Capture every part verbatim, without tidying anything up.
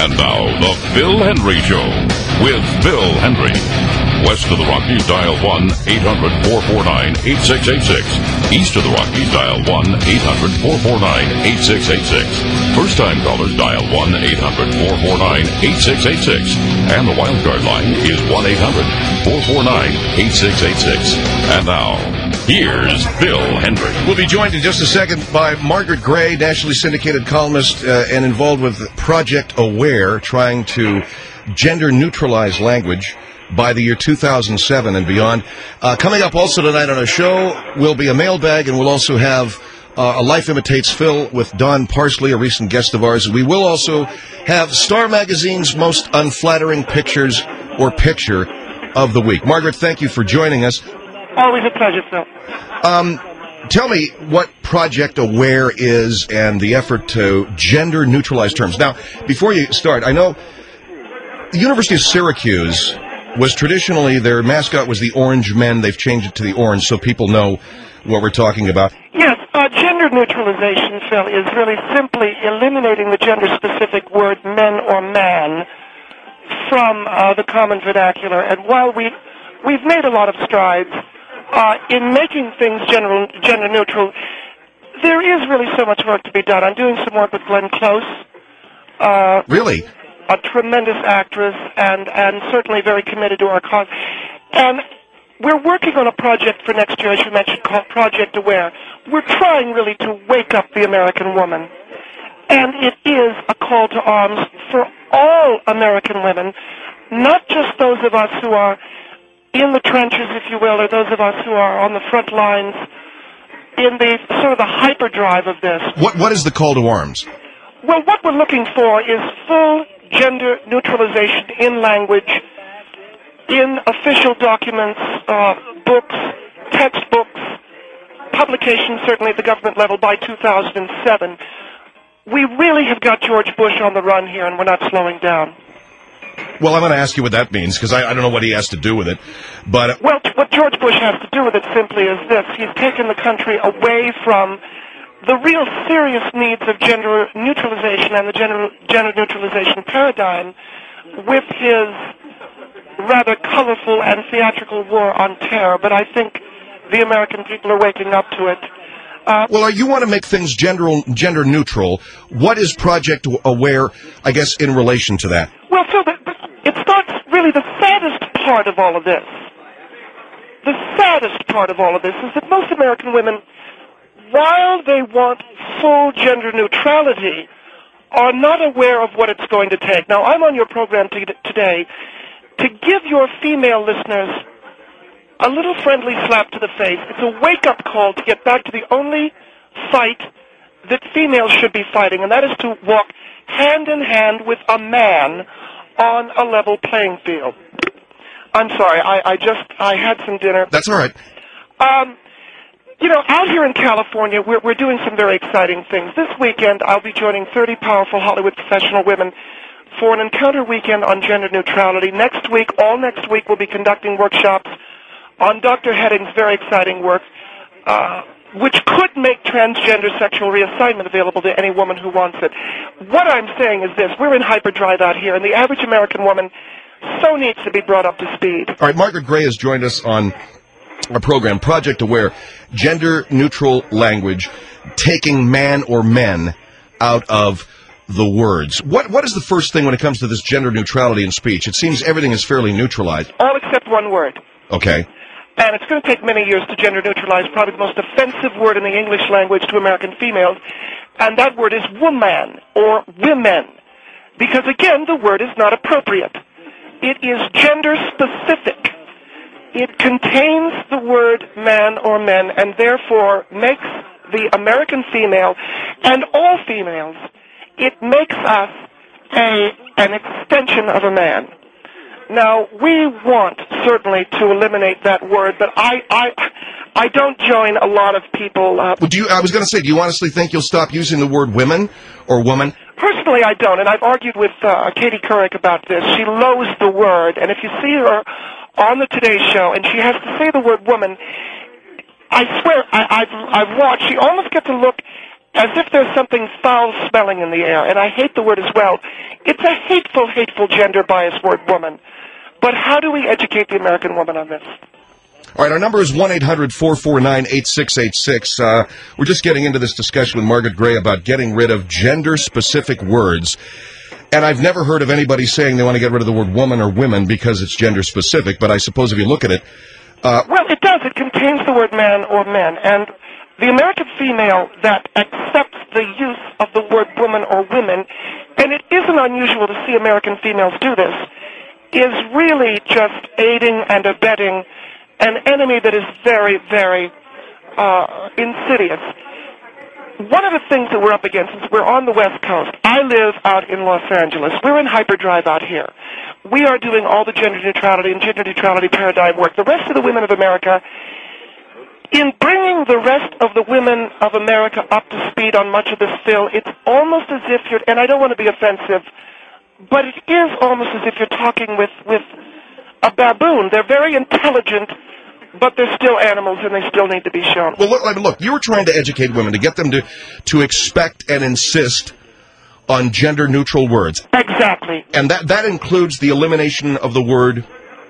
And now, The Bill Henry Show with Bill Henry. West of the Rockies, dial one eight hundred four four nine eight six eight six. East of the Rockies, dial one eight hundred four four nine eight six eight six. First-time callers, dial one eight hundred four four nine eight six eight six. And the wildcard line is one eight hundred four four nine eight six eight six. And now, here's Bill Henry. We'll be joined in just a second by Margaret Gray, nationally syndicated columnist uh, and involved with Project Aware, trying to gender-neutralize language by the year two thousand seven and beyond. Uh, coming up also tonight on our show will be a mailbag, and we'll also have uh, a Life Imitates Phil with Don Parsley, a recent guest of ours. We will also have Star Magazine's most unflattering pictures or picture of the week. Margaret, thank you for joining us. Always a pleasure, Phil. Um, tell me what Project Aware is and the effort to gender-neutralize terms. Now, before you start, I know the University of Syracuse was traditionally, their mascot was the Orange Men. They've changed it to the Orange so people know what we're talking about. Yes, uh, gender neutralization, Phil, is really simply eliminating the gender-specific word men or man from uh, the common vernacular. And while we, we've made a lot of strides uh, in making things gender, gender neutral, there is really so much work to be done. I'm doing some work with Glenn Close. Uh, really? A tremendous actress and, and certainly very committed to our cause. And we're working on a project for next year, as you mentioned, called Project Aware. We're trying really to wake up the American woman. And it is a call to arms for all American women, not just those of us who are in the trenches, if you will, or those of us who are on the front lines in the sort of the hyperdrive of this. What What is the call to arms? Well, what we're looking for is full gender neutralization in language, in official documents, uh, books, textbooks, publications, certainly at the government level by two thousand seven. We really have got George Bush on the run here, and we're not slowing down. Well, I'm going to ask you what that means, because I, I don't know what he has to do with it. But uh, Well, what George Bush has to do with it simply is this. He's taken the country away from the real serious needs of gender neutralization and the gender, gender neutralization paradigm with his rather colorful and theatrical war on terror. But I think the American people are waking up to it. Uh, well, you want to make things gender, gender neutral. What is Project Aware, I guess, in relation to that? Well, Phil, the, the, it starts really the saddest part of all of this. The saddest part of all of this is that most American women, while they want full gender neutrality, are not aware of what it's going to take. Now, I'm on your program t- today to give your female listeners a little friendly slap to the face. It's a wake-up call to get back to the only fight that females should be fighting, and that is to walk hand-in-hand with a man on a level playing field. I'm sorry, I, I just, I had some dinner. That's all right. Um... You know, out here in California, we're, we're doing some very exciting things. This weekend, I'll be joining thirty powerful Hollywood professional women for an encounter weekend on gender neutrality. Next week, all next week, we'll be conducting workshops on Doctor Heading's very exciting work, uh, which could make transgender sexual reassignment available to any woman who wants it. What I'm saying is this. We're in hyperdrive out here, and the average American woman so needs to be brought up to speed. All right, Margaret Gray has joined us on our program, Project Aware, gender-neutral language, taking man or men out of the words. What What is the first thing when it comes to this gender neutrality in speech? It seems everything is fairly neutralized. All except one word. Okay. And it's going to take many years to gender neutralize probably the most offensive word in the English language to American females, and that word is woman or women, because, again, the word is not appropriate. It is gender-specific. It contains the word man or men, and therefore makes the American female, and all females, it makes us a an extension of a man. Now, we want, certainly, to eliminate that word, but I I, I don't join a lot of people. Uh, well, do you, I was going to say, do you honestly think you'll stop using the word women or woman? Personally, I don't, and I've argued with uh, Katie Couric about this. She loathes the word, and if you see her on the Today Show, and she has to say the word woman, I swear, I, I've, I've watched, she almost gets a look as if there's something foul-smelling in the air, and I hate the word as well. It's a hateful, hateful gender-biased word, woman. But how do we educate the American woman on this? All right, our number is one eight hundred four four nine eight six eight six. Uh, we're just getting into this discussion with Margaret Gray about getting rid of gender-specific words. And I've never heard of anybody saying they want to get rid of the word woman or women because it's gender-specific, but I suppose if you look at it... Uh, well, it does. It contains the word man or men, and the American female that accepts the use of the word woman or women, and it isn't unusual to see American females do this, is really just aiding and abetting an enemy that is very, very uh, insidious. One of the things that we're up against is we're on the West Coast. I live out in Los Angeles. We're in hyperdrive out here. We are doing all the gender neutrality and gender neutrality paradigm work. The rest of the women of America, in bringing the rest of the women of America up to speed on much of this, Phil, it's almost as if you're, and I don't want to be offensive, but it is almost as if you're talking with, with a baboon. They're very intelligent, but they're still animals, and they still need to be shown. Well, look, I mean, look, you were trying to educate women, to get them to, to expect and insist on gender-neutral words. Exactly. And that, that includes the elimination of the word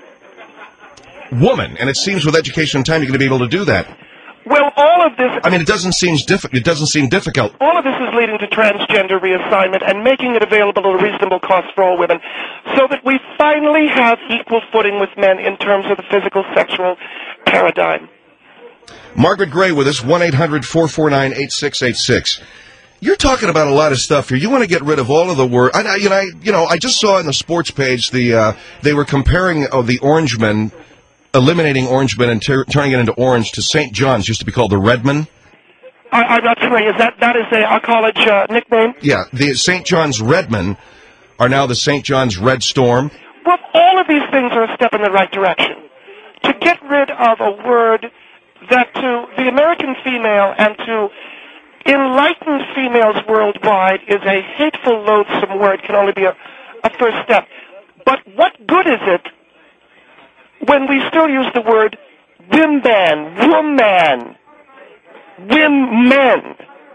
woman. And it seems with education and time you're going to be able to do that. Well, all of this... I mean, it doesn't seem diffi- it doesn't seem difficult. All of this is leading to transgender reassignment and making it available at a reasonable cost for all women, so that we finally have equal footing with men in terms of the physical sexual paradigm. Margaret Gray with us, one eight hundred four four nine eight six eight six. You're talking about a lot of stuff here. You want to get rid of all of the word. I, you know, I, you know, I just saw on the sports page the uh, they were comparing uh, the Orangemen, eliminating Orangemen and ter- turning it into Orange to Saint John's. Used to be called the Redmen. I, I'm not familiar. Is that that is a, a college uh, nickname? Yeah, the Saint John's Redmen are now the Saint John's Red Storm. Well, all of these things are a step in the right direction. To get rid of a word that to the American female and to enlightened females worldwide is a hateful, loathsome word, can only be a, a first step. But what good is it when we still use the word wimban, woman, women,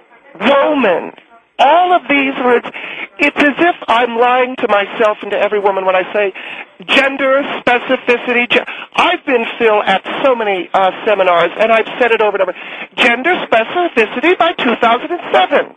woman? All of these words, it's as if I'm lying to myself and to every woman when I say gender specificity. Ge- I've been, Phil, at so many uh, seminars, and I've said it over and over. Gender specificity by two thousand seven.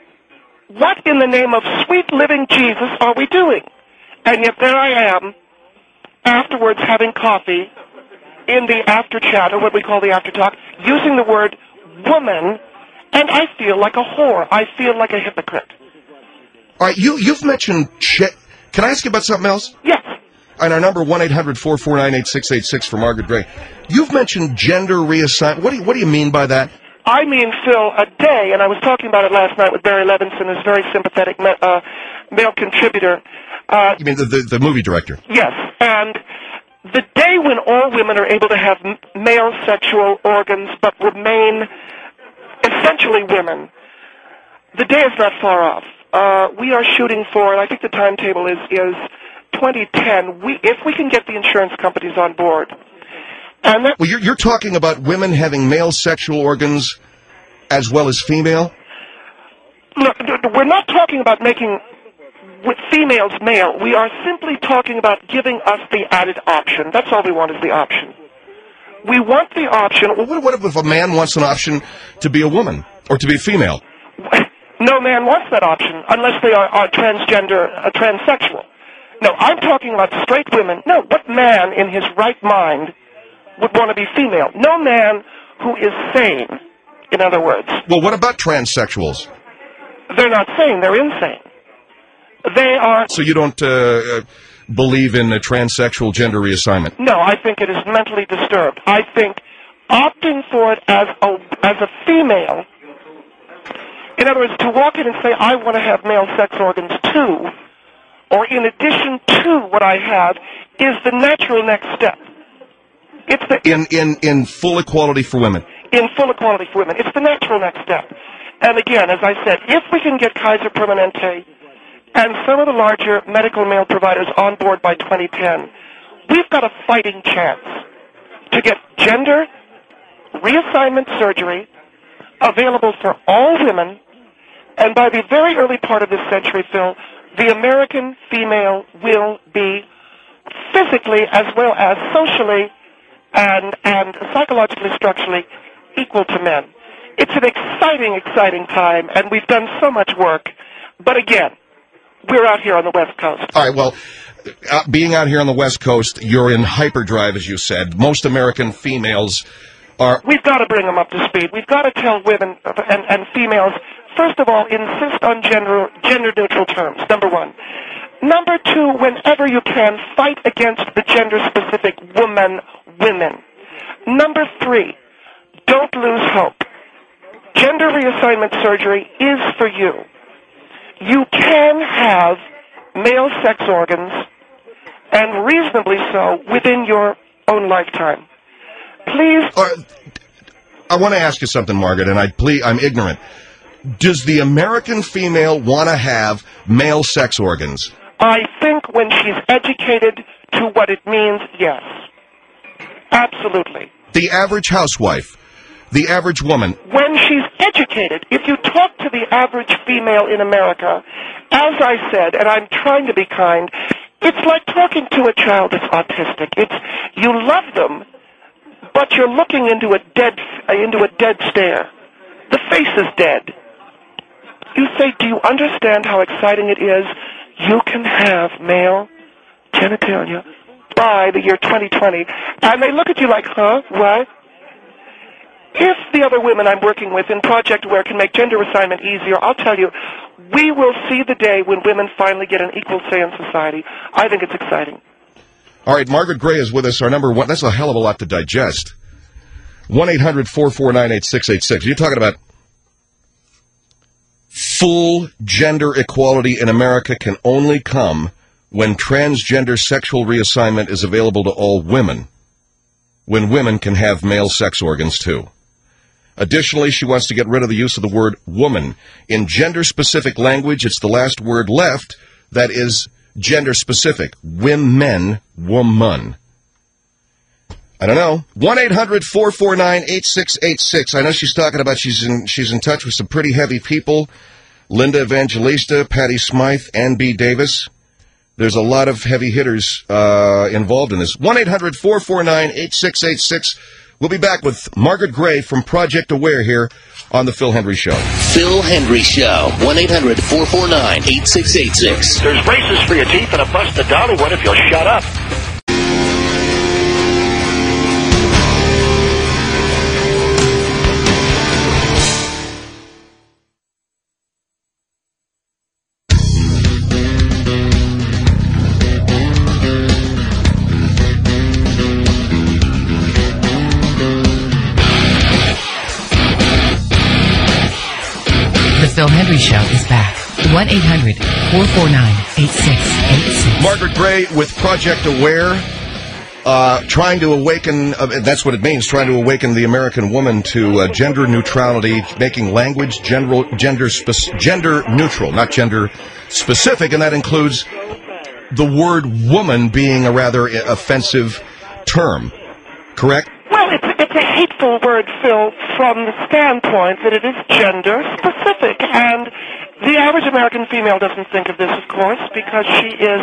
What in the name of sweet living Jesus are we doing? And yet there I am, afterwards having coffee in the after chat, or what we call the after talk, using the word woman, and I feel like a whore. I feel like a hypocrite. All right, you, you've mentioned... Ch- Can I ask you about something else? Yes. And our number, one eight hundred four four nine eight six eight six for Margaret Gray. You've mentioned gender reassignment. What do you, what do you mean by that? I mean, Phil, a day, and I was talking about it last night with Barry Levinson, this very sympathetic ma- uh, male contributor. Uh, You mean the, the, the movie director? yes, and the day when all women are able to have m- male sexual organs but remain essentially women, the day is not far off. Uh, we are shooting for, and I think the timetable is is twenty ten. We, if we can get the insurance companies on board, and that, Well, you're, you're talking about women having male sexual organs as well as female? look, we're not talking about making with females male. We are simply talking about giving us the added option. That's all we want is the option. We want the option. Well, what, what if a man wants an option to be a woman or to be female? No man wants that option unless they are, are transgender, uh, transsexual. No, I'm talking about straight women. No, what man in his right mind would want to be female? No man who is sane, in other words. Well, what about transsexuals? They're not sane, they're insane. They are... So you don't uh, uh, believe in a transsexual gender reassignment? No, I think it is mentally disturbed. I think opting for it as a, as a female, in other words, to walk in and say, I want to have male sex organs too, or in addition to what I have, is the natural next step. It's the In, in, in full equality for women? in full equality for women. It's the natural next step. And again, as I said, if we can get Kaiser Permanente and some of the larger medical male providers on board by twenty ten, we've got a fighting chance to get gender reassignment surgery available for all women And by the very early part of this century, Phil, the American female will be physically as well as socially and, and psychologically, structurally equal to men. It's an exciting, exciting time, and we've done so much work. But again, we're out here on the West Coast. All right, well, uh, being out here on the West Coast, you're in hyperdrive, as you said. Most American females are... We've got to bring them up to speed. We've got to tell women and, and females, first of all, insist on gender, gender-neutral terms, number one. Number two, whenever you can, fight against the gender-specific woman, women. Number three, don't lose hope. Gender reassignment surgery is for you. You can have male sex organs, and reasonably so, within your own lifetime. Please... Uh, I want to ask you something, Margaret, and I plead, I'm ignorant. Does the American female want to have male sex organs? I think when she's educated to what it means, yes. Absolutely. The average housewife, the average woman... When she's educated, if you talk to the average female in America, as I said, and I'm trying to be kind, it's like talking to a child that's autistic. It's, you love them, but you're looking into a dead, into a dead stare. The face is dead. You say, do you understand how exciting it is? You can have male genitalia by the year twenty twenty. And they look at you like, huh, what? If the other women I'm working with in Project Aware can make gender assignment easier, I'll tell you, we will see the day when women finally get an equal say in society. I think it's exciting. All right, Margaret Gray is with us. Our number one, that's a hell of a lot to digest. one eight hundred four four nine eight six eight six. You're talking about full gender equality in America can only come when transgender sexual reassignment is available to all women, when women can have male sex organs too. Additionally, she wants to get rid of the use of the word woman. In gender-specific language, it's the last word left that is gender-specific. Women, woman. I don't know. one eight hundred four four nine eight six eight six. I know she's talking about she's in she's in touch with some pretty heavy people. Linda Evangelista, Patty Smythe, Ann B. Davis. There's a lot of heavy hitters uh, involved in this. one eight hundred four four nine eight six eight six. We'll be back with Margaret Gray from Project Aware here on The Phil Hendry Show. Phil Hendry Show. one eight hundred four four nine eight six eight six. There's braces for your teeth and a busted dolly. What if you'll shut up? Phil Hendry Show is back. one eight hundred four four nine eight six eight six. Margaret Gray with Project Aware, uh, trying to awaken, uh, that's what it means, trying to awaken the American woman to uh, gender neutrality, making language general, gender, spe- gender neutral, not gender specific, and that includes the word woman being a rather offensive term. Correct? Well, it's, it's a hateful word, Phil, from the standpoint that it is gender-specific. And the average American female doesn't think of this, of course, because she is...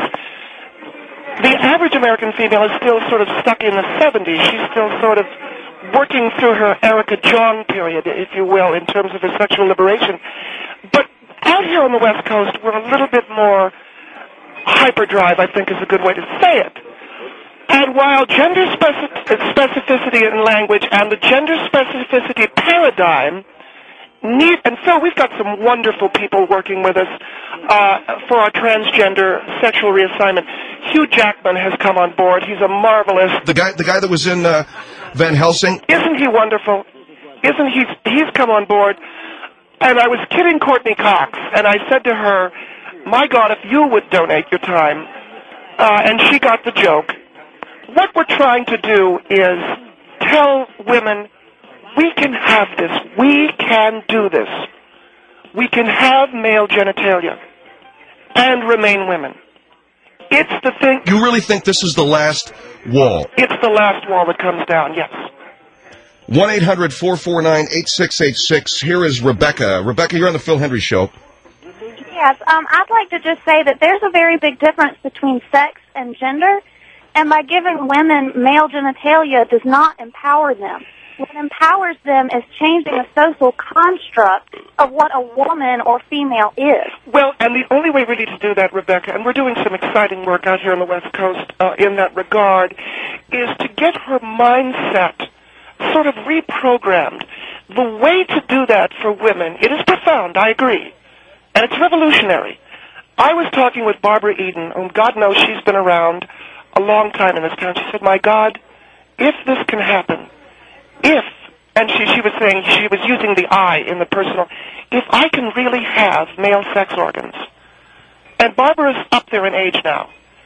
The average American female is still sort of stuck in the seventies. She's still sort of working through her Erica Jong period, if you will, in terms of her sexual liberation. But out here on the West Coast, we're a little bit more hyperdrive, I think is a good way to say it. And while gender speci- specificity in language and the gender specificity paradigm need, and Phil, we've got some wonderful people working with us uh, for our transgender sexual reassignment. Hugh Jackman has come on board. He's a marvelous... The guy the guy that was in uh, Van Helsing? Isn't he wonderful? Isn't he? He's come on board. And I was kidding Courtney Cox, and I said to her, my God, if you would donate your time, uh, and she got the joke. What we're trying to do is tell women, we can have this. We can do this. We can have male genitalia and remain women. It's the thing. You really think this is the last wall? It's the last wall that comes down, yes. one eight hundred four four nine eight six eight six. Here is Rebecca. Rebecca, you're on the Phil Hendry Show. Yes, um, I'd like to just say that there's a very big difference between sex and gender, and by giving women male genitalia does not empower them. What empowers them is changing a social construct of what a woman or female is. Well, and the only way really to do that, Rebecca, and we're doing some exciting work out here on the West Coast uh, in that regard, is to get her mindset sort of reprogrammed. The way to do that for women, it is profound, I agree, and it's revolutionary. I was talking with Barbara Eden, whom God knows she's been around a long time in this town. She said, my God, if this can happen, if, and she, she was saying, she was using the I in the personal, if I can really have male sex organs, and Barbara's up there in age now.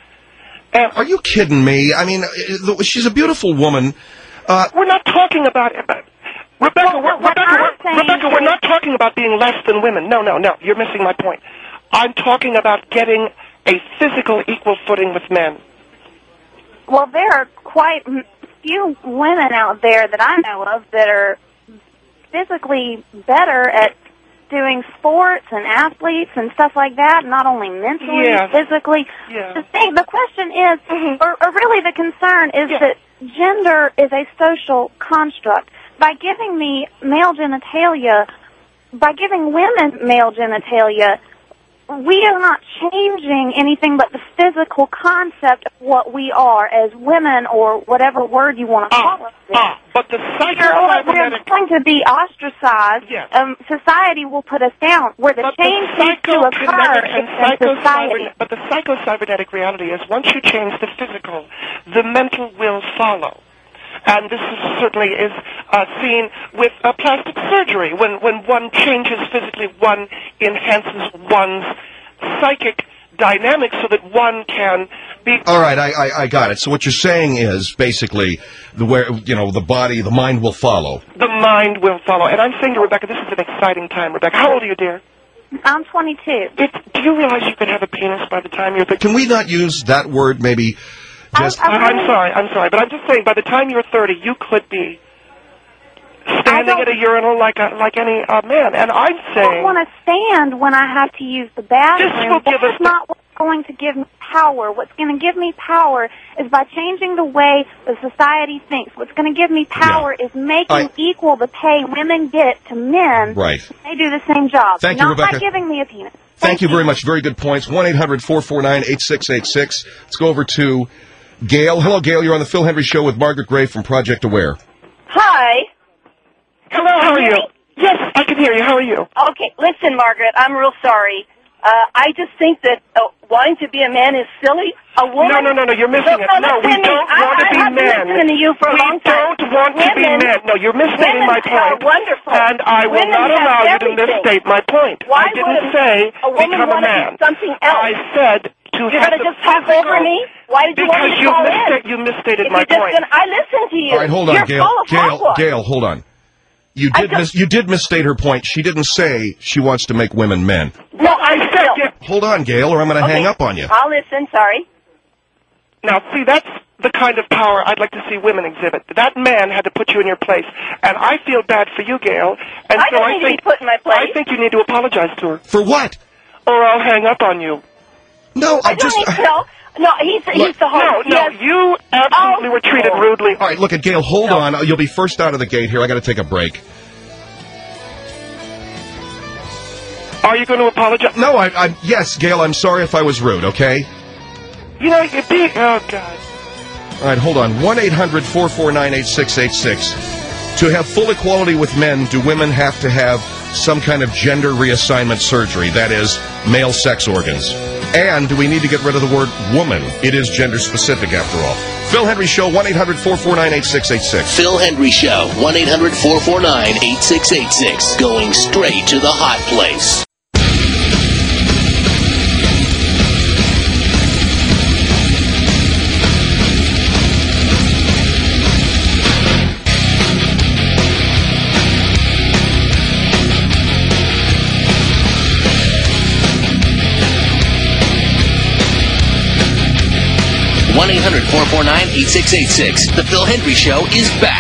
And Are you kidding me? I mean, uh, she's a beautiful woman. Uh, we're not talking about, about Rebecca, Well, we're, what Rebecca, I'm we're, saying Rebecca, is- we're not talking about being less than women. No, no, no, you're missing my point. I'm talking about getting a physical equal footing with men. Well, there are quite m- few women out there that I know of that are physically better at doing sports and athletes and stuff like that, not only mentally, Yes. physically. Yeah. The thing, the question is, Mhm. or, or really the concern is Yeah. that gender is a social construct. By giving me male genitalia, by giving women male genitalia, we are not changing anything but the physical concept of what we are as women, or whatever word you want to call Ah, us. ah, but the We're, we're psychocybernetic... going to be ostracized. Yes. Um, society will put us down. Where the But change the needs to occur psychokinetic is and in society. psychocybernetic, but the psychocybernetic reality is once you change the physical, the mental will follow. And this is certainly is uh, seen with uh, plastic surgery. When when one changes physically, one enhances one's psychic dynamics so that one can be... all right, I, I, I got it. So what you're saying is basically the where you know the body, the mind will follow. The mind will follow. And I'm saying to Rebecca, this is an exciting time, Rebecca. How old are you, dear? I'm twenty-two. It, do you realize you could have a penis by the time you're... The, Can we not use that word? Maybe just. I- I, I'm sorry, I'm sorry, but I'm just saying, by the time you're thirty, you could be standing don't- at a urinal like a, like any uh, man. And I'm I don't saying, want to stand when I have to use the bathroom. This will give That's us- not what's going to give me power. What's going to give me power is by changing the way the society thinks. What's going to give me power is making I- equal the pay women get to men. Right. They do the same job. Thank you, not Rebecca. by giving me a penis. Thank you very much. Very good points. one eight hundred four four nine eight six eight six. Let's go over to Gail. Hello, Gail. You're on the Phil Hendry Show with Margaret Gray from Project Aware. Hi. hello, how are you? Yes, I can hear you. How are you? Okay, listen, Margaret, I'm real sorry. Uh, I just think that uh, wanting to be a man is silly. A woman... No, no, no, no, you're missing No, it. no, No, we listen to me. don't I- want to I be have been men. listening to you for a we long time. don't want to be Women- men. No, you're misstating women my are point. wonderful. And I will Women not have allow you to everything. misstate my point. Why I didn't would a- say a woman become a wanna be man. something else? I said to You're have going to the just talk physical- over me? Why did you want Because me to you, call mista- in? you misstated If my you're just point. gonna, I listened to you. All right, hold on, You're Gail. full of Gail, hogwash. Gail, hold on. You I did don't- mis- you did misstate her point. She didn't say she wants to make women men. No, I said, still. yeah. Hold on, Gail, or I'm going to Okay, hang up on you. I'll listen, sorry. Now, see, that's the kind of power I'd like to see women exhibit. That man had to put you in your place. And I feel bad for you, Gail. And I so don't I need to be think, put in my place. I think you need to apologize to her. For what? Or I'll hang up on you. No, I, I don't just. need to know. No, he's, he's the No, host. no, Yes. you absolutely Oh. were treated rudely. All right, look at Gail. Hold on. You'll be first out of the gate here. I got to take a break. Are you going to apologize? No, I, I. Yes, Gail. I'm sorry if I was rude. Okay. You know, you're being... Oh, God. All right, hold on. one eight hundred four four nine eight six eight six. To have full equality with men, do women have to have some kind of gender reassignment surgery? That is, male sex organs. And do we need to get rid of the word woman? It is gender specific, after all. Phil Hendry Show, one eight hundred four four nine eight six eight six. Phil Hendry Show, one eight hundred four four nine eight six eight six. Going straight to the hot place. one eight hundred four four nine eight six eight six. The Phil Hendry Show is back.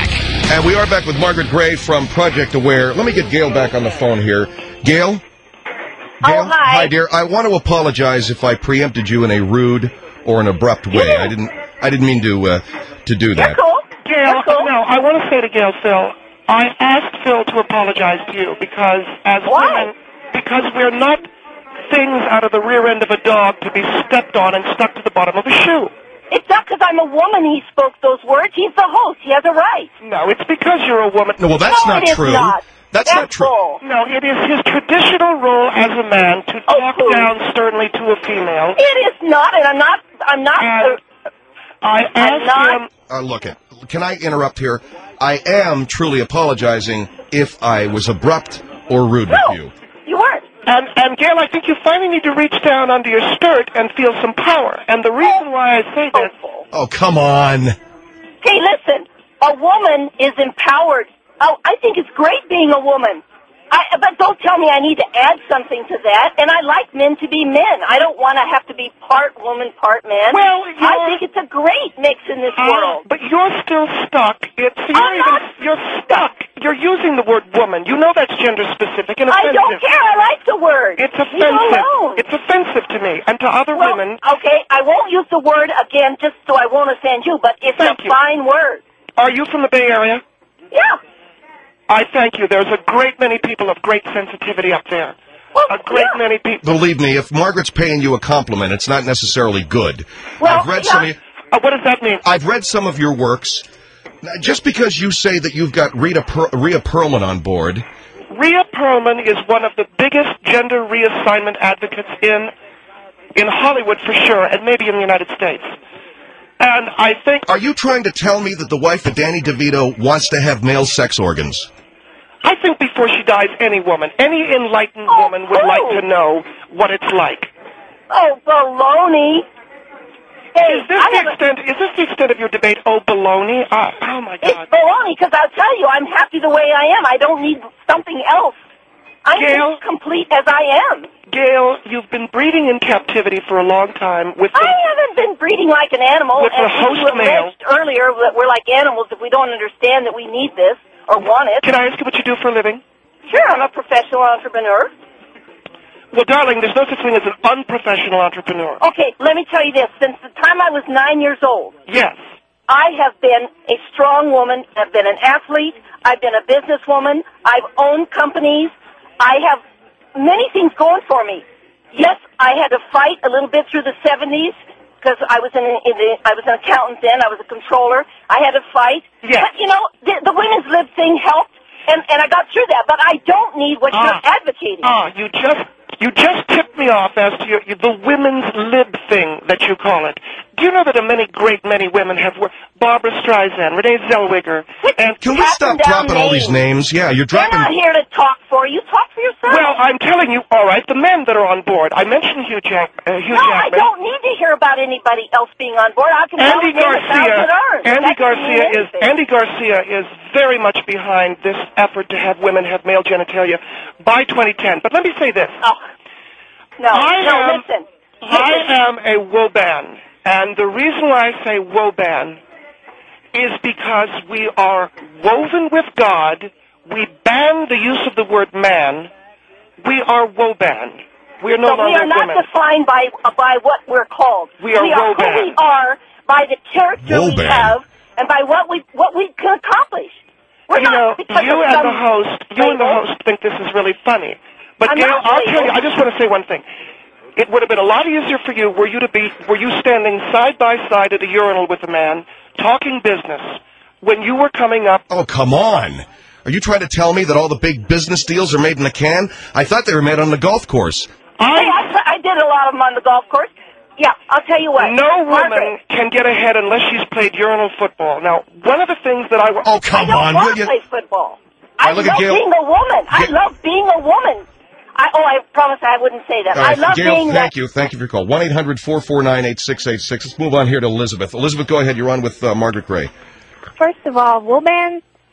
And we are back with Margaret Gray from Project Aware. Let me get Gail back on the phone here. Gail? Gail? Oh, hi. Hi, dear. I want to apologize if I preempted you in a rude or an abrupt way. I didn't I didn't mean to uh, to do that. You're cool. Gail, You're cool. no, I want to say to Gail, Phil, I asked Phil to apologize to you because as Why? women, because we're not things out of the rear end of a dog to be stepped on and stuck to the bottom of a shoe. It's not because I'm a woman he spoke those words. He's the host. He has a right. No, it's because you're a woman. No, well, that's No, not it is true. not. That's, not true. bull. No, it is his traditional role as a man to Oh, talk please. down sternly to a female. It is not, and I'm not. I'm not. And I asked not- him... Uh, look, it. Can I interrupt here? I am truly apologizing if I was abrupt or rude no, with you. you weren't. And, and Gail, I think you finally need to reach down under your skirt and feel some power. And the reason why I say this... Oh, come on. Hey, listen. A woman is empowered. Oh, I think it's great being a woman. I, but don't tell me I need to add something to that. And I like men to be men. I don't want to have to be part woman, part man. Well, I think it's a great mix in this Uh, world. but you're still stuck. It's you're I'm even not- you're stuck. You're using the word woman. You know that's gender specific and I offensive. don't care. I like the word. It's Leave it offensive. alone. It's offensive to me and to other Well, women. okay, I won't use the word again just so I won't offend you, but it's Thank a you. fine word. Are you from the Bay Area? Yeah. I thank you. There's a great many people of great sensitivity up there. Well, A great yeah. many people. Believe me, if Margaret's paying you a compliment, it's not necessarily good. Well, I've read yeah. some of you, Uh, what does that mean? I've read some of your works. Now, just because you say that you've got Rita per- Rhea Perlman on board, Rhea Perlman is one of the biggest gender reassignment advocates in in Hollywood for sure, and maybe in the United States. And I think are you trying to tell me that the wife of Danny DeVito wants to have male sex organs? I think before she dies, any woman, any enlightened Oh, woman would oh. like to know what it's like. Oh, baloney. Hey, Is this I the have a, extent? Is this the extent of your debate? Oh, baloney! Uh, oh my it's God! baloney because I'll tell you, I'm happy the way I am. I don't need something else. I'm Gail? just complete as I am. Gail, you've been breeding in captivity for a long time with the, I haven't been breeding like an animal, With the and host you male. alleged earlier that we're like animals if we don't understand that we need this or want it. Can I ask you what you do for a living? Sure, I'm a professional entrepreneur. Well, darling, there's no such thing as an unprofessional entrepreneur. Okay, let me tell you this. Since the time I was nine years old, Yes. I have been a strong woman. I've been an athlete. I've been a businesswoman. I've owned companies. I have many things going for me. Yes, I had to fight a little bit through the seventies because I was in, in the, I was an accountant then. I was a controller. I had to fight. Yes. But you know, the, the women's lib thing helped, and and I got through that. But I don't need what Ah. you're advocating. Ah, you just you just tipped me off as to your, the women's lib thing that you call it. Do you know that a many great many women have worked? Barbara Streisand, Renee Zellweger, and Can we Track stop them down dropping all these names? Yeah, you're They're not dropping. here to talk for you. Talk for yourself. well, I'm telling you, all right, the men that are on board. I mentioned Hugh Jack, uh, Hugh no, I Jackman. don't need to hear about anybody else being on board. I can Andy tell you a Garcia. thousand earns. Andy That doesn't mean Garcia is anything. Andy Garcia is very much behind this effort to have women have male genitalia by twenty ten. But let me say this: Oh. No, I no, am- listen. I Listen. am a woban, and the reason why I say woban is because we are woven with God. We ban the use of the word man. We are woban. We are no So longer we are not women. defined by uh, by what we're called. We are we are Woban. who we are by the character we Woban. have and by what we what we can accomplish. We're You not know, because you of and some the host, you and the label. host think this is really funny. But I'm Gail, not I'll labeled. tell you, I just want to say one thing. It would have been a lot easier for you were you to be were you standing side by side at a urinal with a man talking business when you were coming up. Oh, come on. Are you trying to tell me that all the big business deals are made in a can? I thought they were made on the golf course. Hey, I, I did a lot of them on the golf course. Yeah, I'll tell you what. No woman Margaret, can get ahead unless she's played urinal football. Now, one of the things that I wa- Oh, I come don't on, want will to you? play football. I I look love at Gail- being a woman. I Gail- love being a woman. I, oh, I promise I wouldn't say that. All I right, love Gail, being thank that. you. Thank you for your call. one eight hundred four four nine eight six eight six. Let's move on here to Elizabeth. Elizabeth, go ahead. You're on with uh, Margaret Gray. First of all, woman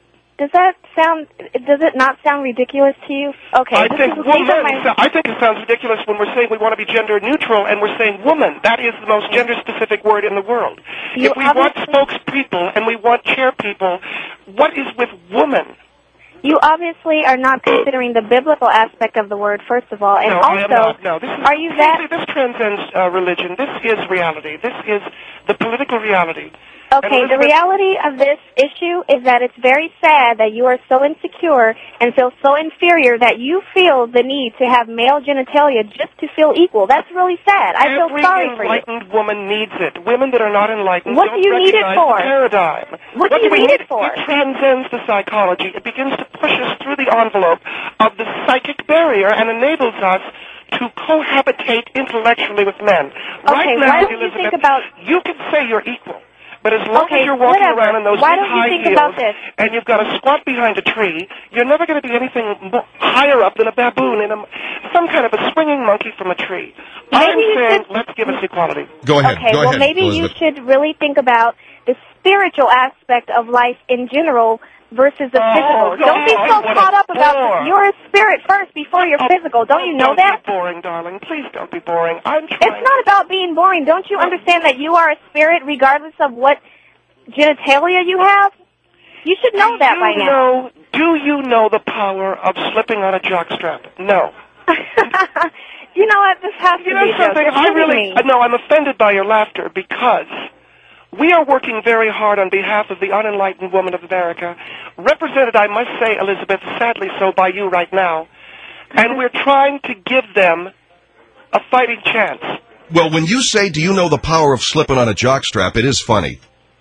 does that sound? Does it not sound ridiculous to you? Okay. I this think is, woman. my... I think it sounds ridiculous when we're saying we want to be gender neutral and we're saying woman. That is the most gender specific word in the world. You if we want spokespeople and we want chair people, what is with woman? You obviously are not considering the biblical aspect of the word, first of all, and no, also, I am not. No, this is, are you that? This transcends uh, religion. This is reality. This is the political reality. Okay, the reality of this issue is that it's very sad that you are so insecure and feel so inferior that you feel the need to have male genitalia just to feel equal. That's really sad. I feel Every sorry for you. enlightened woman needs it. Women that are not enlightened What don't do you need it recognize for? the paradigm. What, what do you we need need it for? It transcends the psychology. It begins to push us through the envelope of the psychic barrier and enables us to cohabitate intellectually with men. Okay, right now, why don't you Elizabeth, think about... you can say you're equal. But as long okay, as you're walking whatever. around in those Why big don't you high think heels about this? and you've got to squat behind a tree, you're never going to be anything mo- higher up than a baboon in a, some kind of a swinging monkey from a tree. Maybe I'm you saying, should... let's give us equality. Go ahead. Okay, Go well, ahead, maybe Elizabeth. you should really think about the spiritual aspect of life in general versus the Oh, physical. no, Don't be so what a caught up about bore. this. You're a spirit first before you're Oh, physical. Don't you know don't that? Be boring, darling. Please don't be boring. I'm trying. It's not about being boring. Don't you understand that you are a spirit regardless of what genitalia you have? You should know do that you by now. Know, do you know the power of slipping on a jockstrap? No. You know what? This has to You know be a joke. something? You're I kidding really me. uh, no. I'm offended by your laughter because we are working very hard on behalf of the unenlightened woman of America, represented, I must say, Elizabeth, sadly so by you right now, and we're trying to give them a fighting chance. Well, when you say, do you know the power of slipping on a jockstrap, it is funny.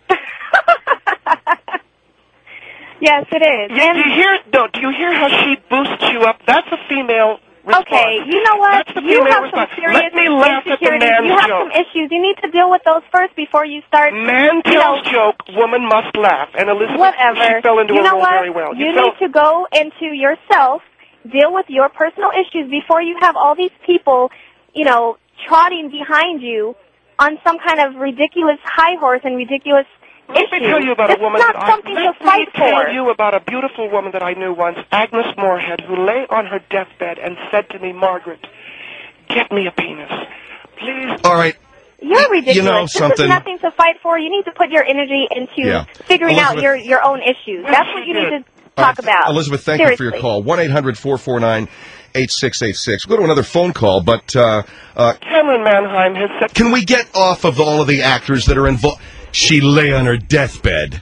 Yes, it is. You, And do you hear? No. Do you hear how she boosts you up? That's a female response. okay, you know what? That's the You female have response. some serious Let me laugh at the insecurities. man's You have joke. some issues. You need to deal with those first before you start. Man you know, tells joke, woman must laugh. And Elizabeth, whatever. she fell into you a know role what? very well. You, You need fell- to go into yourself, deal with your personal issues before you have all these people, you know, trotting behind you on some kind of ridiculous high horse and ridiculous Let me tell you about it's a woman not that something I, to let fight me tell for. you about a beautiful woman that I knew once, Agnes Moorehead, who lay on her deathbed and said to me, Margaret, get me a penis. Please. All right. You're ridiculous. You know this something. is nothing to fight for. You need to put your energy into Yeah. figuring out Elizabeth- your, your own issues. That's what you need to All talk right, about. Elizabeth, thank Seriously. you for your call. one eight hundred four four nine eight six eight six. We'll go to another phone call, but uh, uh, Cameron Manheim has said... Can we get off of all of the actors that are involved? She lay on her deathbed.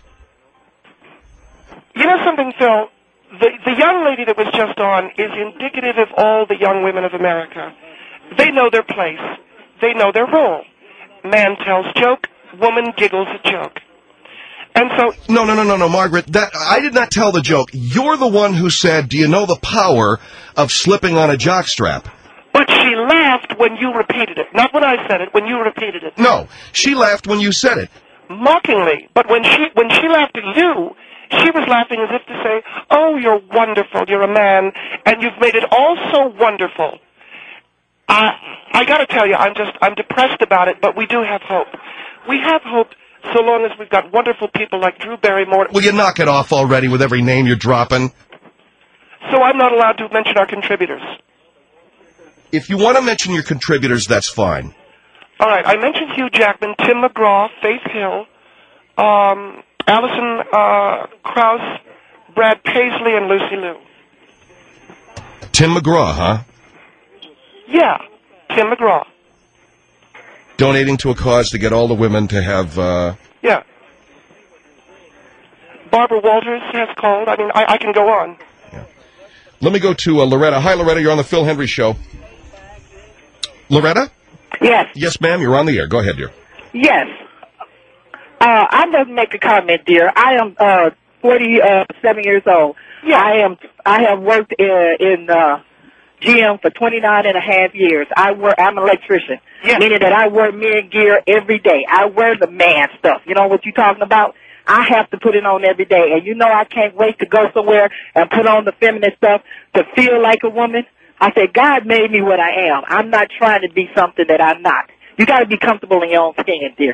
You know something, Phil? The, the young lady that was just on is indicative of all the young women of America. They know their place. They know their role. Man tells joke, woman giggles at joke. And so... No, no, no, no, no, Margaret. That I did not tell the joke. You're the one who said, do you know the power of slipping on a jockstrap? But she laughed when you repeated it. Not when I said it, when you repeated it. No, she laughed when you said it. Mockingly. But when she when she laughed at you, she was laughing as if to say, oh, you're wonderful, you're a man, and you've made it all so wonderful. I I got to tell you, I'm just, I'm depressed about it, but we do have hope. We have hope so long as we've got wonderful people like Drew Barrymore. Will you knock it off already with every name you're dropping? So I'm not allowed to mention our contributors. If you want to mention your contributors, that's fine. All right, I mentioned Hugh Jackman, Tim McGraw, Faith Hill, um, Alison uh, Krauss, Brad Paisley, and Lucy Liu. Tim McGraw, huh? Yeah, Tim McGraw. Donating to a cause to get all the women to have... Uh... Yeah. Barbara Walters has called. I mean, I, I can go on. Yeah. Let me go to uh, Loretta. Hi, Loretta. You're on the Phil Hendry Show. Loretta? Yes. Yes, ma'am. You're on the air. Go ahead, dear. Yes. Uh, I'd like to make a comment, dear. I am uh, forty-seven years old. Yeah. I am. I have worked in, in uh, G M for twenty-nine and a half years. I work. I'm an electrician, yes. meaning that I wear men gear every day. I wear the man stuff. You know what you're talking about? I have to put it on every day, and you know I can't wait to go somewhere and put on the feminine stuff to feel like a woman. I said, God made me what I am. I'm not trying to be something that I'm not. You got to be comfortable in your own skin, dear.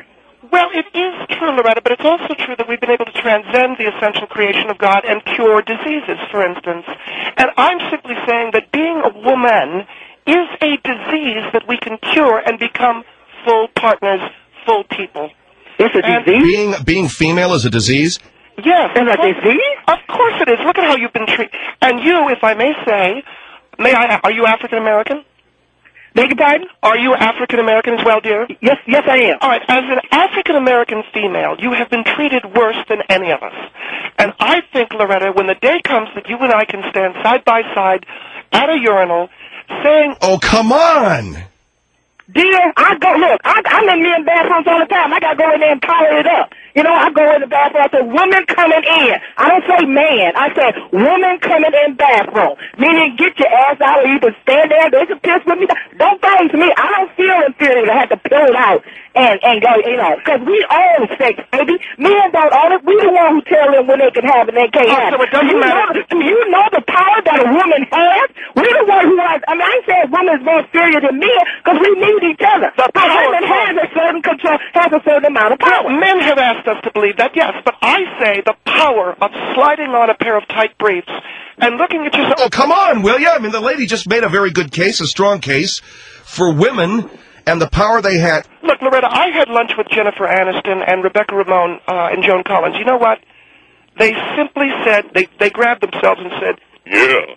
Well, it is true, Loretta, but it's also true that we've been able to transcend the essential creation of God and cure diseases, for instance. And I'm simply saying that being a woman is a disease that we can cure and become full partners, full people. It's a and disease? Being, being female is a disease? Yes. It's a disease? Of course it is. Look at how you've been treated. And you, if I may say, may I, are you African American? Beg your pardon? Are you African American as well, dear? Yes, yes, I am. All right. As an African American female, you have been treated worse than any of us. And I think, Loretta, when the day comes that you and I can stand side by side at a urinal saying... Oh, come on! Dear, I go, look, I, I'm in men bathrooms all the time. I got to go in there and power it up. You know, I go in the bathroom, I say, woman coming in. I don't say man. I say, woman coming in bathroom. Meaning, get your ass out or either stand there, they can piss with me. Don't phase me. I don't feel inferior to have to pull it out and, and go, you know, because we own sex, baby. Men don't own it. We the one who tell them when they can have it and they can't Oh, have so it doesn't do you matter. Know, do you know the power that a woman has? We're the one who has, I mean, I ain't saying women's more inferior than men because we need each other. The But power women of- has a certain control, has a certain amount of power. Well, men have asked us to believe that, yes, but I say the power of sliding on a pair of tight briefs and looking at yourself... Oh, come on, will you? I mean, the lady just made a very good case, a strong case, for women and the power they had. Look, Loretta, I had lunch with Jennifer Aniston and Rebecca Ramon uh, and Joan Collins. You know what? They simply said, they, they grabbed themselves and said, yeah.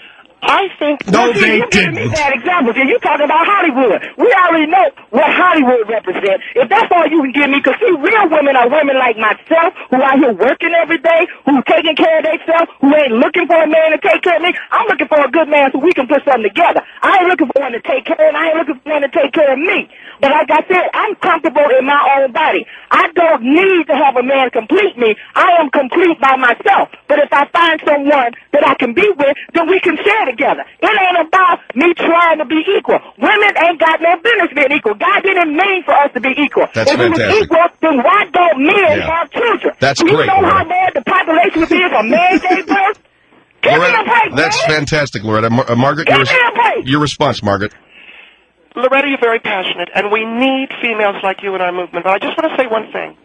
I think... No, See, they you giving me didn't. bad examples. You talking about Hollywood. We already know what Hollywood represents. If that's all you can give me, because see, real women are women like myself who out here working every day, who taking care of themselves, who ain't looking for a man to take care of me. I'm looking for a good man so we can put something together. I ain't looking for one to take care of, and I ain't looking for one to take care of me. But like I said, I'm comfortable in my own body. I don't need to have a man complete me. I am complete by myself. But if I find someone that I can be with, then we can share together. It ain't about me trying to be equal. Women ain't got no business being equal. God didn't mean for us to be equal. That's if fantastic. it was equal, then why don't men Yeah. have children? That's Do you great, know how Loretta. bad the population would be if a man gave birth? Give me a Loretta, break, that's man. fantastic, Loretta. Mar- uh, Margaret, Give your, me a break. your response, Margaret. Loretta, you're very passionate, and we need females like you in our movement. But I just want to say one thing.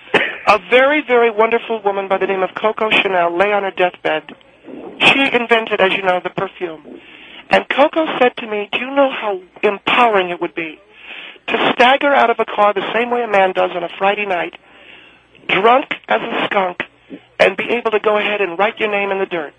A very, very wonderful woman by the name of Coco Chanel lay on her deathbed. She invented, as you know, the perfume. And Coco said to me, do you know how empowering it would be to stagger out of a car the same way a man does on a Friday night, drunk as a skunk, and be able to go ahead and write your name in the dirt?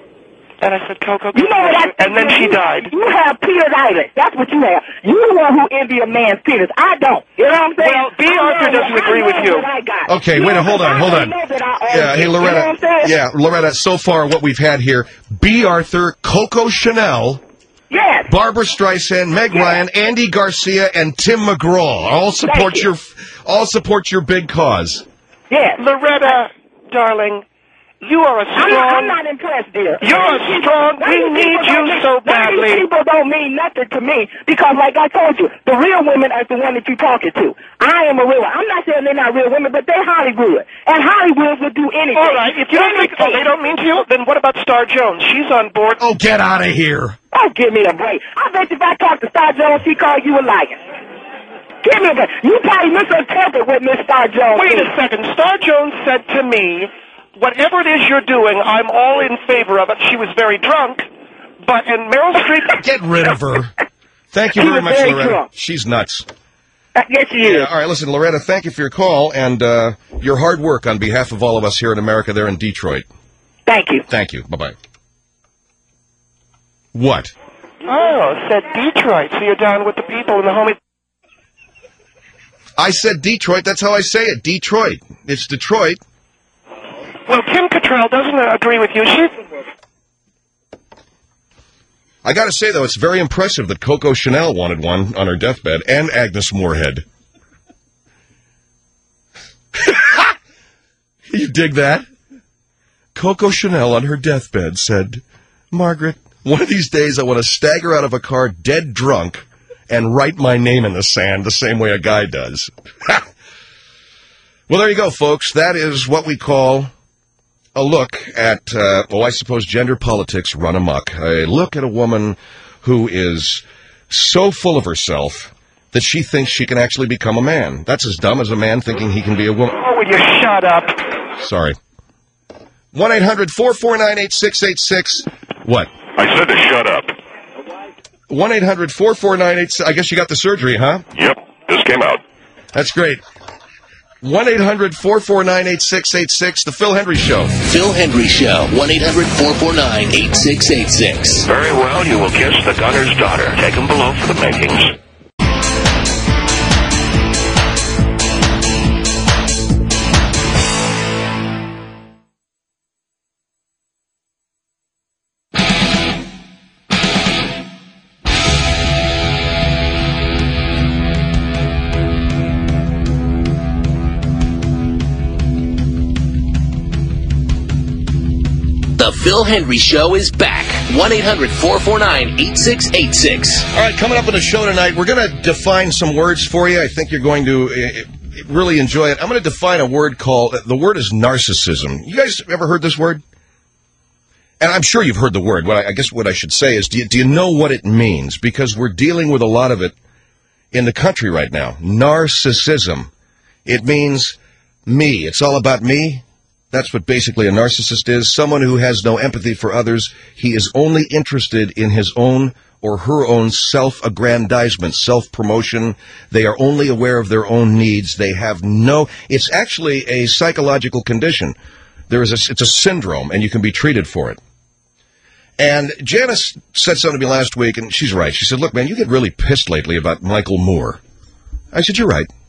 And I said, Coco, You know what? and then she you, died. You have penis-itis. That's what you have. You're the one who envy a man's penis. I don't. You know what I'm saying? Well, B. I Arthur know- doesn't I agree know with you. what I got. Okay, You wait, know, hold on, I hold on. know that I own Yeah, it. hey, You know what I'm Loretta. saying? Yeah, Loretta, so far what we've had here, B. Arthur, Coco Chanel, Yes. Barbara Streisand, Meg Yes. Ryan, Andy Garcia, and Tim McGraw all support Thank your you. all support your big cause. Yes. Loretta, darling, you are a I'm strong... not, I'm not impressed, dear. You're a These strong- people- we these need people you don't mean- so These badly. people don't mean nothing to me because, like I told you, the real women are the one that you're talking to. I am a real one. I'm not saying they're not real women, but they're Hollywood. And Hollywood would do anything. All right, if you don't think... Oh, they don't mean to you? Then what about Star Jones? She's on board. Oh, get out of here. Oh, give me a break. I bet if I talk to Star Jones, she call you a liar. Give me a break. You probably misinterpret what Miss Star Jones Wait is. a second. Star Jones said to me, whatever it is you're doing, I'm all in favor of it. She was very drunk, but, and Meryl Streep... Get rid of her. Thank you She very was much, very Loretta. drunk. She's nuts. Uh, yes, she is. Yeah, all right, listen, Loretta, thank you for your call and uh, your hard work on behalf of all of us here in America there in Detroit. Thank you. Thank you. Bye-bye. What? Oh, it said Detroit, so you're down with the people in the homie... I said Detroit. That's how I say it. Detroit. It's Detroit. Well, Kim Cattrall doesn't uh, agree with you. She's... I got to say, though, it's very impressive that Coco Chanel wanted one on her deathbed, and Agnes Moorehead. You dig that? Coco Chanel on her deathbed said, Margaret, one of these days I want to stagger out of a car dead drunk and write my name in the sand the same way a guy does. Well, there you go, folks. That is what we call a look at, uh, well, I suppose gender politics run amok. A look at a woman who is so full of herself that she thinks she can actually become a man. That's as dumb as a man thinking he can be a woman. Oh, will you shut up? Sorry. one eight hundred four four nine eight six eight six. What? I said to shut up. one eight hundred four four nine eight six. I guess you got the surgery, huh? Yep, just came out. That's great. one eight hundred four four nine eight six eight six, The Phil Hendry Show. Phil Hendry Show, one eight hundred four four nine eight six eight six. Very well, you will kiss the gunner's daughter. Take him below for the makings. The Phil Hendry Show is back. one eight hundred four four nine eight six eight six. All right, coming up on the show tonight, we're going to define some words for you. I think you're going to uh, really enjoy it. I'm going to define a word called, the word is narcissism. You guys ever heard this word? And I'm sure you've heard the word. What I, I guess what I should say is, do you, do you know what it means? Because we're dealing with a lot of it in the country right now. Narcissism. It means me. It's all about me. That's what basically a narcissist is. Someone who has no empathy for others. He is only interested in his own or her own self-aggrandizement, self-promotion. They are only aware of their own needs. They have no... It's actually a psychological condition. There is a, it's a syndrome, and you can be treated for it. And Janice said something to me last week, and she's right. She said, look, man, you get really pissed lately about Michael Moore. I said, you're right.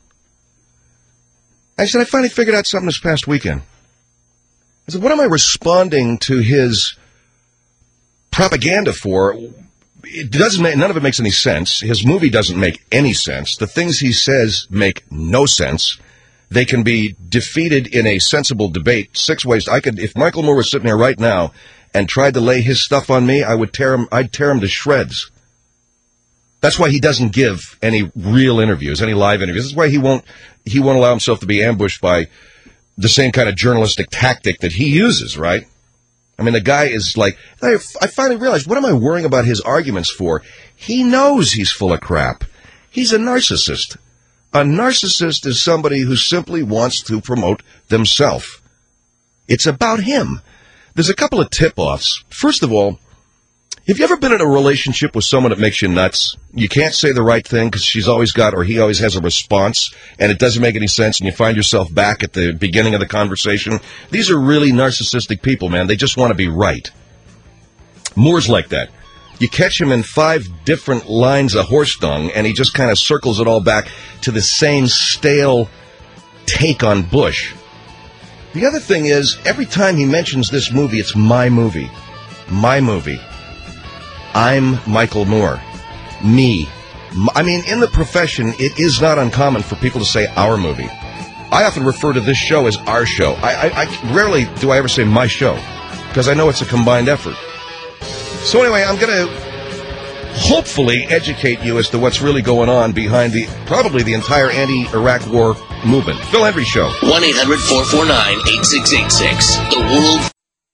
I said, I finally figured out something this past weekend. I said, what am I responding to his propaganda for? It doesn't make, none of it makes any sense. His movie doesn't make any sense. The things he says make no sense. They can be defeated in a sensible debate six ways. I could, if Michael Moore was sitting there right now and tried to lay his stuff on me, I would tear him, I'd tear him to shreds. That's why he doesn't give any real interviews, any live interviews. That's why he won't he won't allow himself to be ambushed by the same kind of journalistic tactic that he uses, right? I mean, the guy is like, I, I finally realized, what am I worrying about his arguments for? He knows he's full of crap. He's a narcissist. A narcissist is somebody who simply wants to promote themselves. It's about him. There's a couple of tip-offs. First of all, have you ever been in a relationship with someone that makes you nuts? You can't say the right thing because she's always got, or he always has a response, and it doesn't make any sense, and you find yourself back at the beginning of the conversation. These are really narcissistic people, man. They just want to be right. Moore's like that. You catch him in five different lines of horse dung, and he just kind of circles it all back to the same stale take on Bush. The other thing is, every time he mentions this movie, it's my movie. My movie. I'm Michael Moore. Me. I mean, in the profession, it is not uncommon for people to say our movie. I often refer to this show as our show. I, I, I rarely do I ever say my show, because I know it's a combined effort. So anyway, I'm going to hopefully educate you as to what's really going on behind the probably the entire anti-Iraq war movement. Phil Hendry Show. one eight hundred four four nine eight six eight six. The world...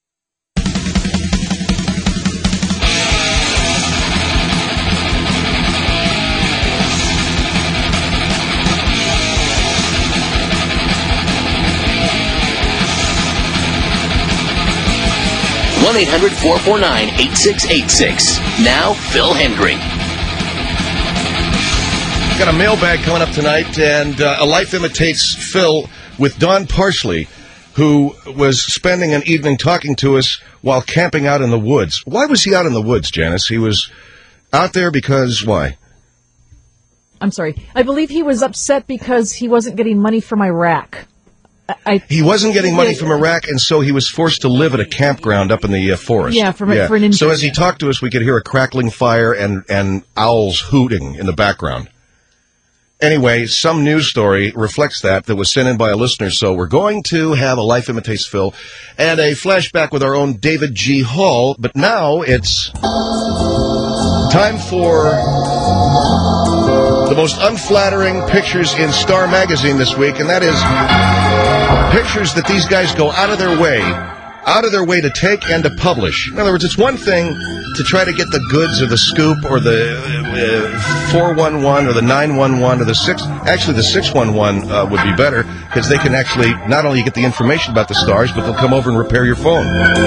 one eight hundred four four nine eight six eight six. Now, Phil Hendry. Got a mailbag coming up tonight, and uh, A Life Imitates Phil with Don Parsley, who was spending an evening talking to us while camping out in the woods. Why was he out in the woods, Janice? He was out there because why? I'm sorry. I believe he was upset because he wasn't getting money from Iraq. I, he wasn't getting money from Iraq, and so he was forced to live at a campground up in the uh, forest. Yeah, from, yeah. for an injury. So as he talked to us, we could hear a crackling fire and, and owls hooting in the background. Anyway, some news story reflects that, that was sent in by a listener, so we're going to have A Life Imitates Phil and a flashback with our own David G. Hall, but now it's time for the most unflattering pictures in Star Magazine this week, and that is pictures that these guys go out of their way out of their way to take and to publish. In other words, it's one thing to try to get the goods or the scoop or the uh, four one one or the nine one one or the six. Actually, the six one one uh, would be better because they can actually not only get the information about the stars, but they'll come over and repair your phone.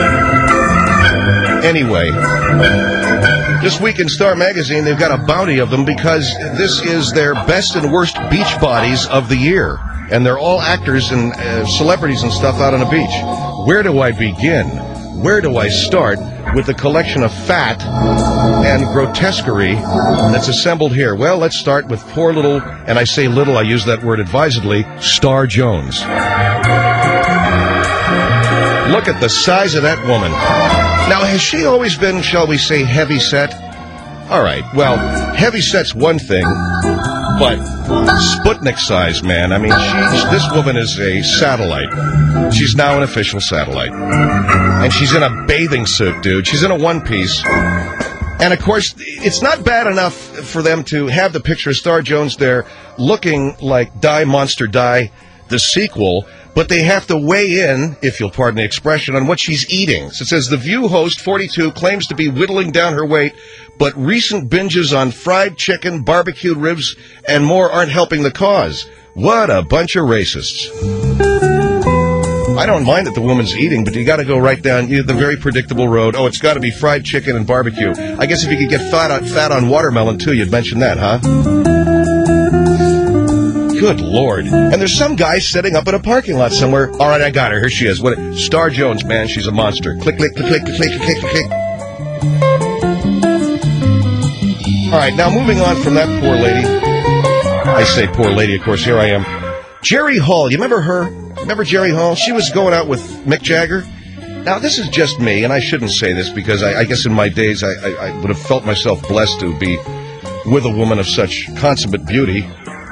Anyway, this week in Star Magazine, they've got a bounty of them because this is their best and worst beach bodies of the year. And they're all actors and uh, celebrities and stuff out on a beach. Where do I begin? Where do I start with the collection of fat and grotesquerie that's assembled here? Well, let's start with poor little, and I say little, I use that word advisedly, Star Jones. Look at the size of that woman. Now, has she always been, shall we say, heavy set? All right, well, heavy set's one thing, but Sputnik size, man. I mean, she's, this woman is a satellite. She's now an official satellite. And she's in a bathing suit, dude. She's in a one-piece. And, of course, it's not bad enough for them to have the picture of Star Jones there looking like Die Monster Die, the sequel, but they have to weigh in, if you'll pardon the expression, on what she's eating. So it says, The View host, forty-two, claims to be whittling down her weight, but recent binges on fried chicken, barbecued ribs, and more aren't helping the cause. What a bunch of racists. I don't mind that the woman's eating, but you got to go right down the very predictable road. Oh, it's got to be fried chicken and barbecue. I guess if you could get fat on, fat on watermelon, too, you'd mention that, huh? Good Lord. And there's some guy setting up in a parking lot somewhere. All right, I got her. Here she is. What? Star Jones, man. She's a monster. Click, click, click, click, click, click, click, click. All right, now moving on from that poor lady. I say poor lady, of course. Here I am. Jerry Hall. You remember her? Remember Jerry Hall? She was going out with Mick Jagger. Now, this is just me, and I shouldn't say this because I, I guess in my days I, I, I would have felt myself blessed to be with a woman of such consummate beauty.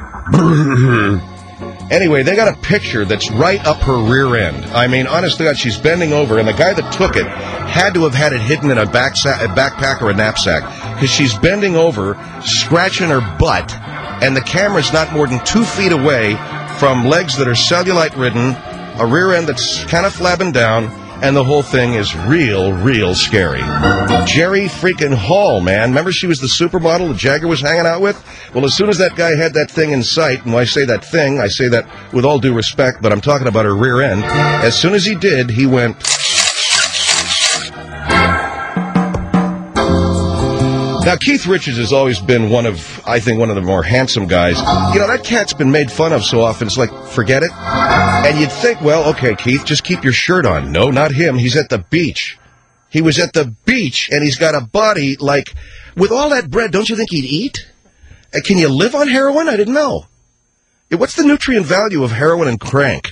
Anyway, they got a picture that's right up her rear end. I mean, honest to God, she's bending over, and the guy that took it had to have had it hidden in a, back sa- a backpack or a knapsack, because she's bending over, scratching her butt, and the camera's not more than two feet away from legs that are cellulite-ridden, a rear end that's kind of flabbing down, and the whole thing is real, real scary. Jerry freaking Hall, man. Remember she was the supermodel that Jagger was hanging out with? Well, as soon as that guy had that thing in sight, and when I say that thing, I say that with all due respect, but I'm talking about her rear end. As soon as he did, he went... Now, Keith Richards has always been one of, I think, one of the more handsome guys. You know, that cat's been made fun of so often, it's like, forget it. And you'd think, well, okay, Keith, just keep your shirt on. No, not him. He's at the beach. He was at the beach, and he's got a body like, with all that bread, don't you think he'd eat? Uh, can you live on heroin? I didn't know. What's the nutrient value of heroin and crank?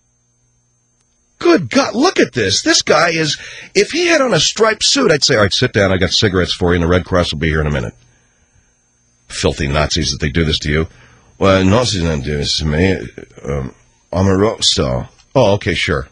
Good God, look at this. This guy is, if he had on a striped suit, I'd say, all right, sit down, I got cigarettes for you, and the Red Cross will be here in a minute. Filthy Nazis that they do this to you. Well, Nazis don't do this to me. Um, I'm a rock star. Oh, okay, sure.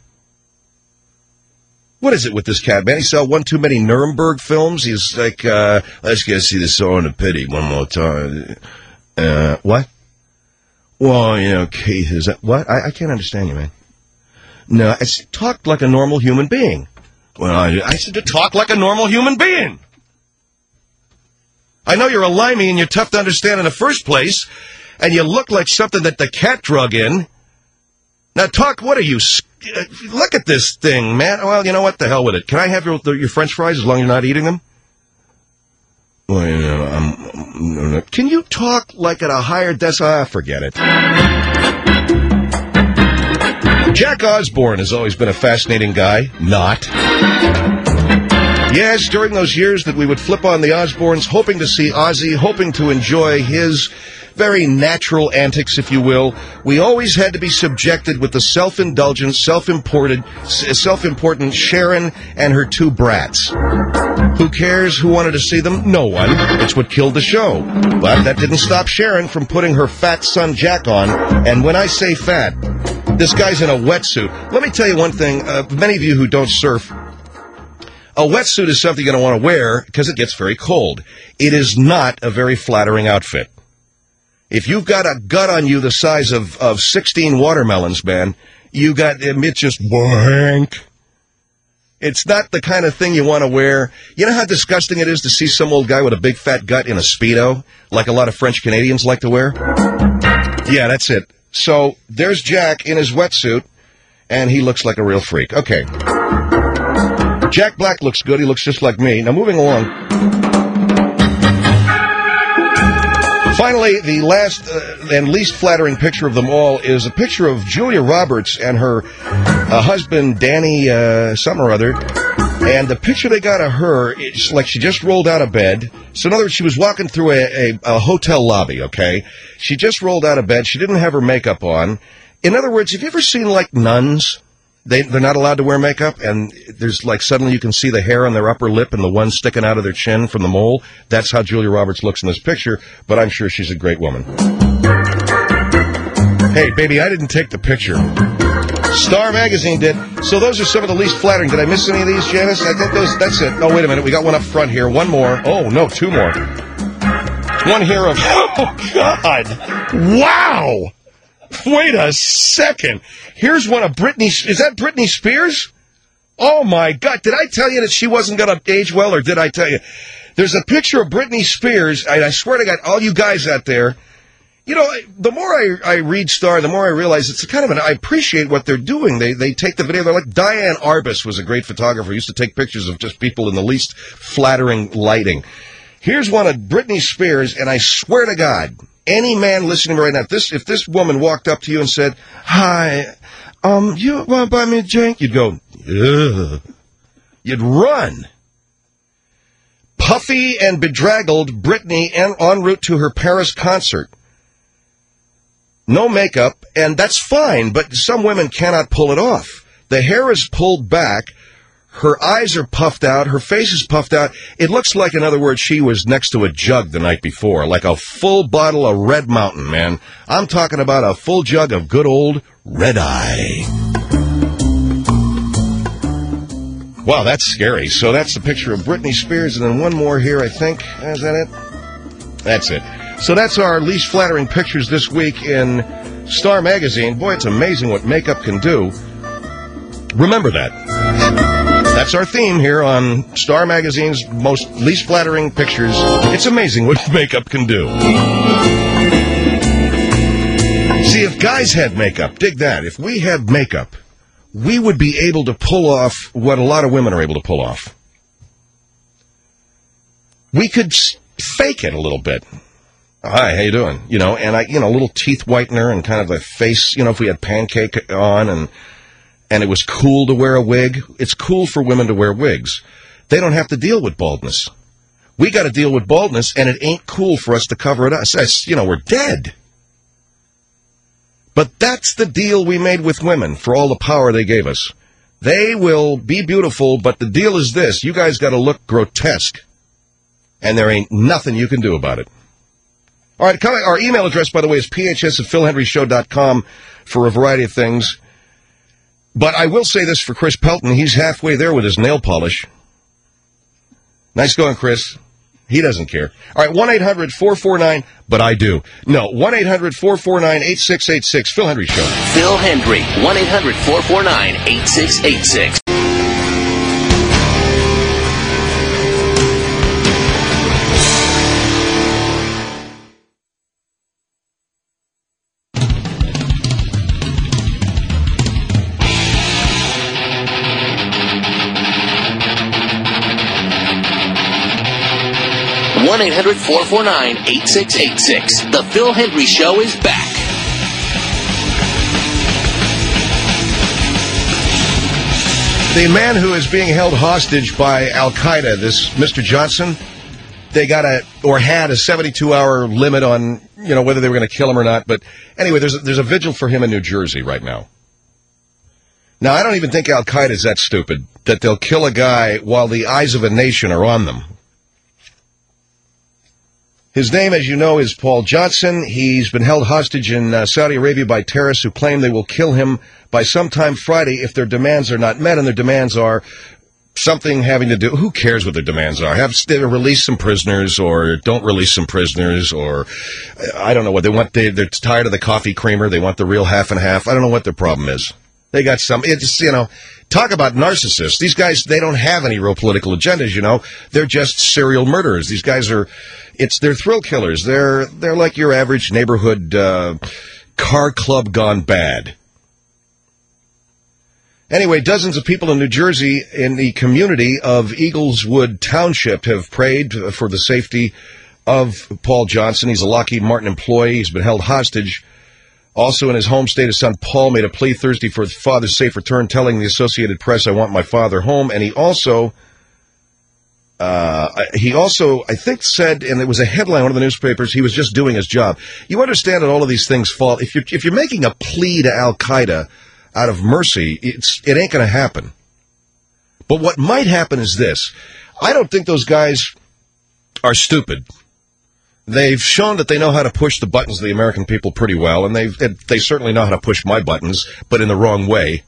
What is it with this cat, man? He saw one too many Nuremberg films. He's like, uh, let's go see the Soul and the Pity one more time. Uh, what? Well, you know, Keith, is that, what? I, I can't understand you, man. No, I talked like a normal human being. Well, I, I said to talk like a normal human being. I know you're a limey and you're tough to understand in the first place, and you look like something that the cat drug in. Now talk, what are you, look at this thing, man. Well, you know what, the hell with it. Can I have your, your French fries as long as you're not eating them? Well, you know, I'm, can you talk like at a higher decibel? Ah, forget it. Jack Osbourne has always been a fascinating guy. Not. Yes, during those years that we would flip on the Osbournes, hoping to see Ozzy, hoping to enjoy his very natural antics, if you will, we always had to be subjected with the self-indulgent, self-imported, self-important Sharon and her two brats. Who cares who wanted to see them? No one. It's what killed the show. But that didn't stop Sharon from putting her fat son Jack on. And when I say fat, this guy's in a wetsuit. Let me tell you one thing. Uh, many of you who don't surf, a wetsuit is something you're going to want to wear because it gets very cold. It is not a very flattering outfit. If you've got a gut on you the size of, of sixteen watermelons, man, you got, it's just wank. It's not the kind of thing you want to wear. You know how disgusting it is to see some old guy with a big fat gut in a Speedo, like a lot of French Canadians like to wear? Yeah, that's it. So there's Jack in his wetsuit, and he looks like a real freak. Okay. Jack Black looks good. He looks just like me. Now, moving along. Finally, the last uh, and least flattering picture of them all is a picture of Julia Roberts and her uh, husband, Danny uh, some or other. And the picture they got of her, it's like she just rolled out of bed. So in other words, she was walking through a, a, a hotel lobby, okay? She just rolled out of bed. She didn't have her makeup on. In other words, have you ever seen, like, nuns? They, they're not allowed to wear makeup, and there's, like, suddenly you can see the hair on their upper lip and the one sticking out of their chin from the mole. That's how Julia Roberts looks in this picture, but I'm sure she's a great woman. Hey, baby, I didn't take the picture. Star Magazine did. So those are some of the least flattering. Did I miss any of these, Janice? I think those, that's it. Oh, wait a minute. We got one up front here. One more. Oh, no, two more. One here of... Oh, God. Wow. Wait a second. Here's one of Britney... Is that Britney Spears? Oh, my God. Did I tell you that she wasn't going to age well, or did I tell you? There's a picture of Britney Spears, and I swear to God, all you guys out there, you know, the more I, I read Star, the more I realize it's kind of an... I appreciate what they're doing. They they take the video. They're like... Diane Arbus was a great photographer. Used to take pictures of just people in the least flattering lighting. Here's one of Britney Spears, and I swear to God... Any man listening right now, if this, if this woman walked up to you and said, "Hi, um, you want to buy me a drink?" You'd go, ugh. You'd run. Puffy and bedraggled Britney en en route to her Paris concert. No makeup, and that's fine, but some women cannot pull it off. The hair is pulled back. Her eyes are puffed out. Her face is puffed out. It looks like, in other words, she was next to a jug the night before, like a full bottle of Red Mountain, man. I'm talking about a full jug of good old Red Eye. Wow, that's scary. So that's the picture of Britney Spears, and then one more here, I think. Is that it? That's it. So that's our least flattering pictures this week in Star Magazine. Boy, it's amazing what makeup can do. Remember that. That's our theme here on Star Magazine's most least flattering pictures. It's amazing what makeup can do. See, if guys had makeup, dig that. If we had makeup, we would be able to pull off what a lot of women are able to pull off. We could fake it a little bit. Hi, how you doing? You know, and I, you know, a little teeth whitener and kind of a face, you know, if we had pancake on and... and it was cool to wear a wig. It's cool for women to wear wigs. They don't have to deal with baldness. We got to deal with baldness, and it ain't cool for us to cover it up. It's, you know, we're dead. But that's the deal we made with women for all the power they gave us. They will be beautiful, but the deal is this. You guys got to look grotesque, and there ain't nothing you can do about it. All right, our email address, by the way, is p h s at phil henry show dot com for a variety of things. But I will say this for Chris Pelton. He's halfway there with his nail polish. Nice going, Chris. He doesn't care. All right, one eight hundred four four nine, but I do. No, one eight hundred four four nine eight six eight six, Phil Hendry Show. Phil Hendry, one eight hundred four four nine eight six eight six. one eight hundred four four nine eight six eight six. The Phil Hendry Show is back. The man who is being held hostage by Al-Qaeda, this Mister Johnson, they got a, or had a seventy-two hour limit on, you know, whether they were going to kill him or not. But anyway, there's a, there's a vigil for him in New Jersey right now. Now, I don't even think Al-Qaeda is that stupid that they'll kill a guy while the eyes of a nation are on them. His name, as you know, is Paul Johnson. He's been held hostage in uh, Saudi Arabia by terrorists who claim they will kill him by sometime Friday if their demands are not met, and their demands are something having to do... Who cares what their demands are? Have they release some prisoners, or don't release some prisoners, or I don't know what they want. They, they're tired of the coffee creamer. They want the real half and half. I don't know what their problem is. They got some, it's, you know, talk about narcissists. These guys, they don't have any real political agendas, you know. They're just serial murderers. These guys are, it's, they're thrill killers. They're, they're like your average neighborhood uh, car club gone bad. Anyway, dozens of people in New Jersey in the community of Eagleswood Township have prayed for the safety of Paul Johnson. He's a Lockheed Martin employee. He's been held hostage. Also in his home state, his son Paul made a plea Thursday for his father's safe return, telling the Associated Press, "I want my father home." And he also, uh, he also, I think, said, and it was a headline in one of the newspapers, he was just doing his job. You understand that all of these things fall. If you're, if you're making a plea to Al-Qaeda out of mercy, it's, it ain't going to happen. But what might happen is this. I don't think those guys are stupid. They've shown that they know how to push the buttons of the American people pretty well, and they've, they certainly know how to push my buttons, but in the wrong way.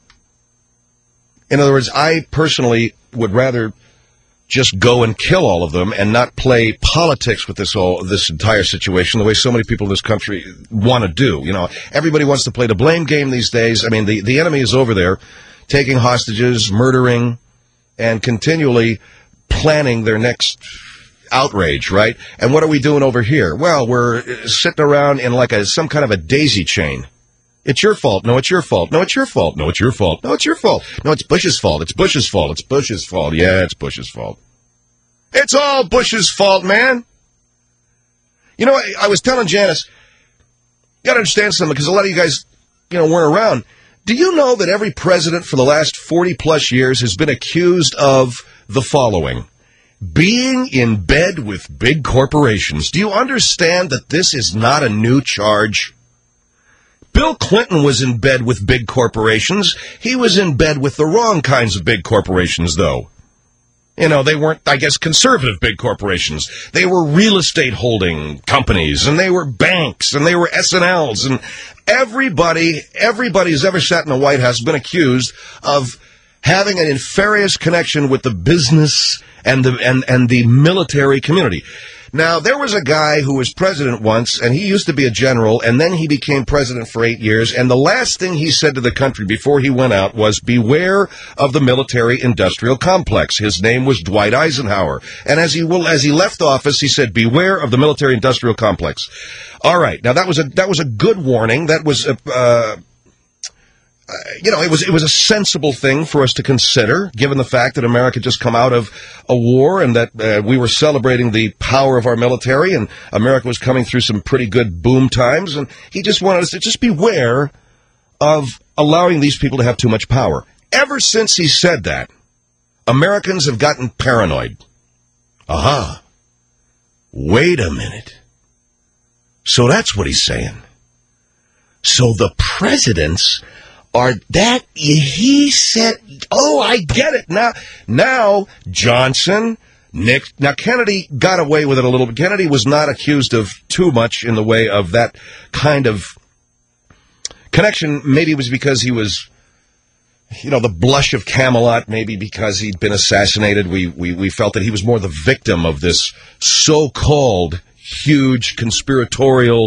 In other words, I personally would rather just go and kill all of them and not play politics with this whole, this entire situation the way so many people in this country want to do. You know, everybody wants to play the blame game these days. I mean, the, the enemy is over there taking hostages, murdering, and continually planning their next outrage, right? And what are we doing over here? Well, we're sitting around in like a some kind of a daisy chain. It's your fault. No, it's your fault. No, it's your fault. No, it's your fault. No, it's your fault. No, it's Bush's fault. It's Bush's fault. It's Bush's fault. Yeah, it's Bush's fault. It's all Bush's fault, man. You know, I, I was telling Janice, you got to understand something, because a lot of you guys, you know, weren't around. Do you know that every president for the last forty plus years has been accused of the following? Being in bed with big corporations. Do you understand that this is not a new charge? Bill Clinton was in bed with big corporations. He was in bed with the wrong kinds of big corporations, though. You know, they weren't, I guess, conservative big corporations. They were real estate holding companies, and they were banks, and they were S N Ls, and everybody, everybody who's ever sat in the White House has been accused of having an nefarious connection with the business and the and, and the military community. Now, there was a guy who was president once, and he used to be a general, and then he became president for eight years, and the last thing he said to the country before he went out was, beware of the military-industrial complex. His name was Dwight Eisenhower. And as he will, as he left office, he said, beware of the military-industrial complex. All right. Now, that was a that was a good warning. That was a... Uh, Uh, you know, it was it was a sensible thing for us to consider, given the fact that America had just come out of a war and that uh, we were celebrating the power of our military, and America was coming through some pretty good boom times, and he just wanted us to just beware of allowing these people to have too much power. Ever since he said that, Americans have gotten paranoid. Aha. Wait a minute. So that's what he's saying. So the presidents... Are that, he said, oh, I get it. Now, now Johnson, Nick, now Kennedy got away with it a little bit. Kennedy was not accused of too much in the way of that kind of connection. Maybe it was because he was, you know, the blush of Camelot, maybe because he'd been assassinated. We, we, we felt that he was more the victim of this so-called huge conspiratorial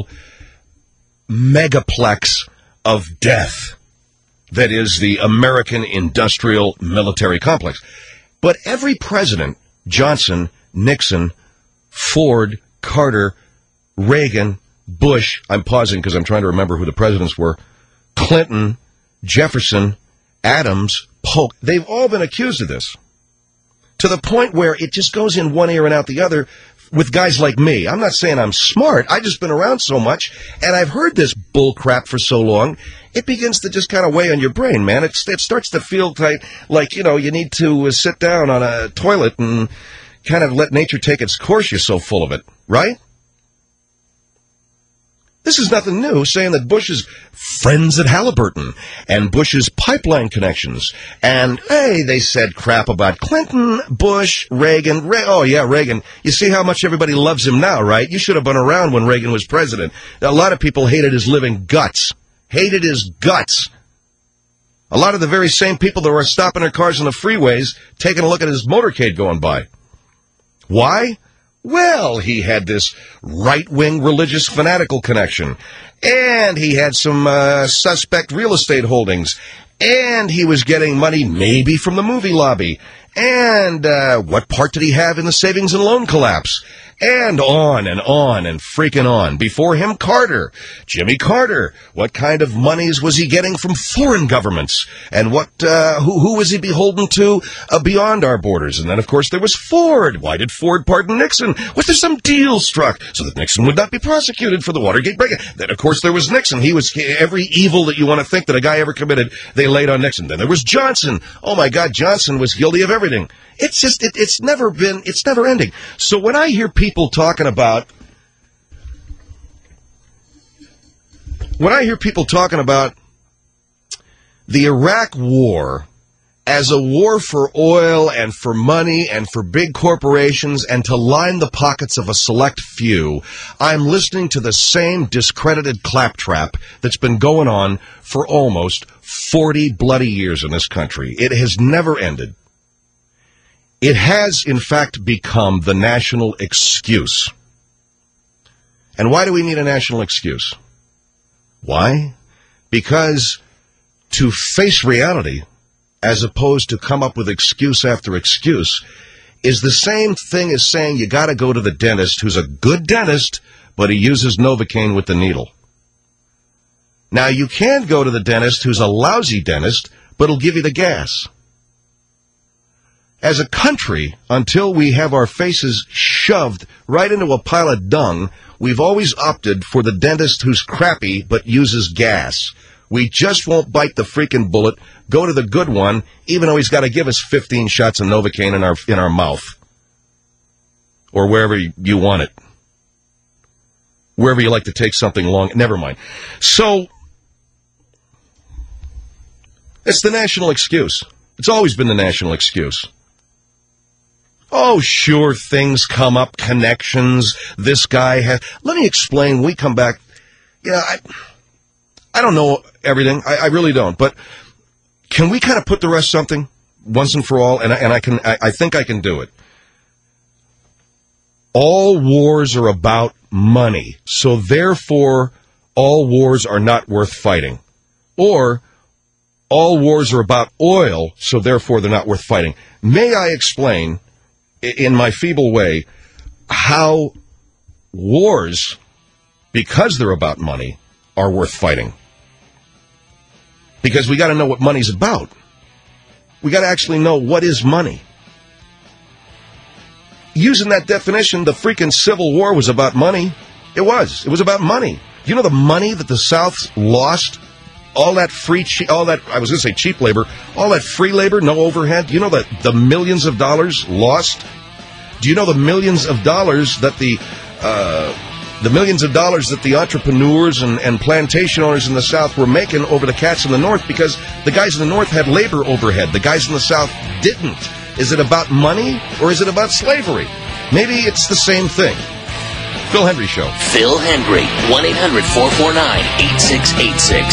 megaplex of death that is the American industrial military complex. But every president, Johnson, Nixon, Ford, Carter, Reagan, Bush, I'm pausing because I'm trying to remember who the presidents were, Clinton, Jefferson, Adams, Polk, they've all been accused of this. To the point where it just goes in one ear and out the other with guys like me. I'm not saying I'm smart. I've just been around so much, and I've heard this bull crap for so long, it begins to just kind of weigh on your brain, man. It, it starts to feel like, like, you know, you need to uh, sit down on a toilet and kind of let nature take its course. You're so full of it, right? This is nothing new, saying that Bush's friends at Halliburton and Bush's pipeline connections. And, hey, they said crap about Clinton, Bush, Reagan. Re- oh, yeah, Reagan. You see how much everybody loves him now, right? You should have been around when Reagan was president. A lot of people hated his living guts. Hated his guts. A lot of the very same people that were stopping their cars on the freeways, taking a look at his motorcade going by. Why? Well, he had this right-wing religious fanatical connection, and he had some uh, suspect real estate holdings, And he was getting money maybe from the movie lobby. And uh, what part did he have in the savings and loan collapse? And on and on and freaking on. Before him, Carter. Jimmy Carter. What kind of monies was he getting from foreign governments? And what, uh, who, who was he beholden to uh, beyond our borders? And then, of course, there was Ford. Why did Ford pardon Nixon? Was there some deal struck so that Nixon would not be prosecuted for the Watergate break-in? Then, of course, there was Nixon. He was every evil that you want to think that a guy ever committed, they laid on Nixon. Then there was Johnson. Oh, my God, Johnson was guilty of everything. It's just, it, it's never been, it's never ending. So when I hear people talking about, when I hear people talking about the Iraq war as a war for oil and for money and for big corporations and to line the pockets of a select few, I'm listening to the same discredited claptrap that's been going on for almost forty bloody years in this country. It has never ended. It has, in fact, become the national excuse. And why do we need a national excuse? Why? Because to face reality, as opposed to come up with excuse after excuse, is the same thing as saying you got to go to the dentist who's a good dentist, but he uses Novocaine with the needle. Now, you can go to the dentist who's a lousy dentist, but he'll give you the gas. As a country, until we have our faces shoved right into a pile of dung, we've always opted for the dentist who's crappy but uses gas. We just won't bite the freaking bullet, go to the good one, even though he's got to give us fifteen shots of Novocaine in our in our mouth. Or wherever you want it. Wherever you like to take something long. Never mind. So, it's the national excuse. It's always been the national excuse. Oh, sure, things come up, connections, this guy has... Let me explain, we come back... Yeah, I, I don't know everything, I, I really don't, but can we kind of put the rest something, once and for all, and I, and I can, I, I think I can do it. All wars are about money, so therefore all wars are not worth fighting. Or, all wars are about oil, so therefore they're not worth fighting. May I explain... in my feeble way, how wars, because they're about money, are worth fighting. Because we got to know what money's about. We got to actually know what is money. Using that definition, the freaking Civil War was about money. It was. It was about money. You know the money that the South lost? All that free, che- all that, I was going to say cheap labor, all that free labor, no overhead. Do you know that the millions of dollars lost? Do you know the millions of dollars that the, uh, the millions of dollars that the entrepreneurs and, and plantation owners in the South were making over the cats in the North because the guys in the North had labor overhead. The guys in the South didn't. Is it about money or is it about slavery? Maybe it's the same thing. Phil Hendry Show. Phil Hendry, one eight hundred four four nine eight six eight six.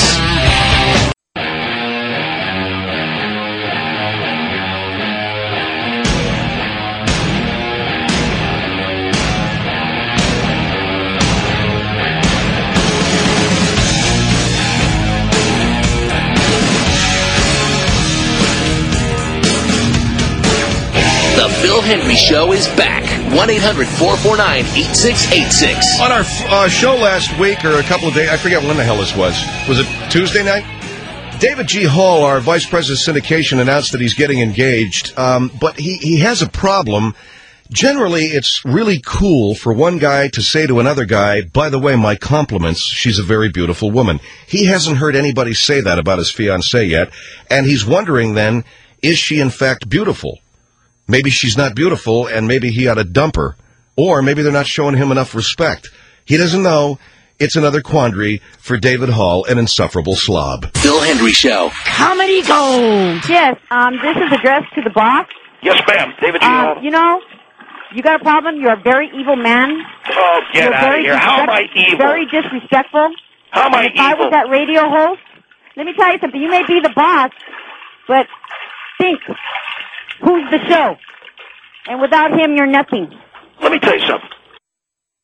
The Phil Hendry Show is back. one eight hundred four four nine eight six eight six. On our uh, show last week, or a couple of days, I forget when the hell this was. Was it Tuesday night? David G. Hall, our Vice President of Syndication, announced that he's getting engaged, um, but he, he has a problem. Generally, it's really cool for one guy to say to another guy, by the way, my compliments, she's a very beautiful woman. He hasn't heard anybody say that about his fiancée yet, and he's wondering then, is she in fact beautiful? Maybe she's not beautiful, and maybe he ought to dump her. Or maybe they're not showing him enough respect. He doesn't know. It's another quandary for David Hall, an insufferable slob. Phil Hendry Show. Comedy Gold. Yes, um, this is addressed to the boss. Yes, ma'am. David G. Hall. Uh, you know, you got a problem. You're a very evil man. Oh, get You're out of very here. How am I evil? Very disrespectful. How am I and if I evil? was that radio host, let me tell you something. You may be the boss, but think, who's the show? And without him, you're nothing. Let me tell you something.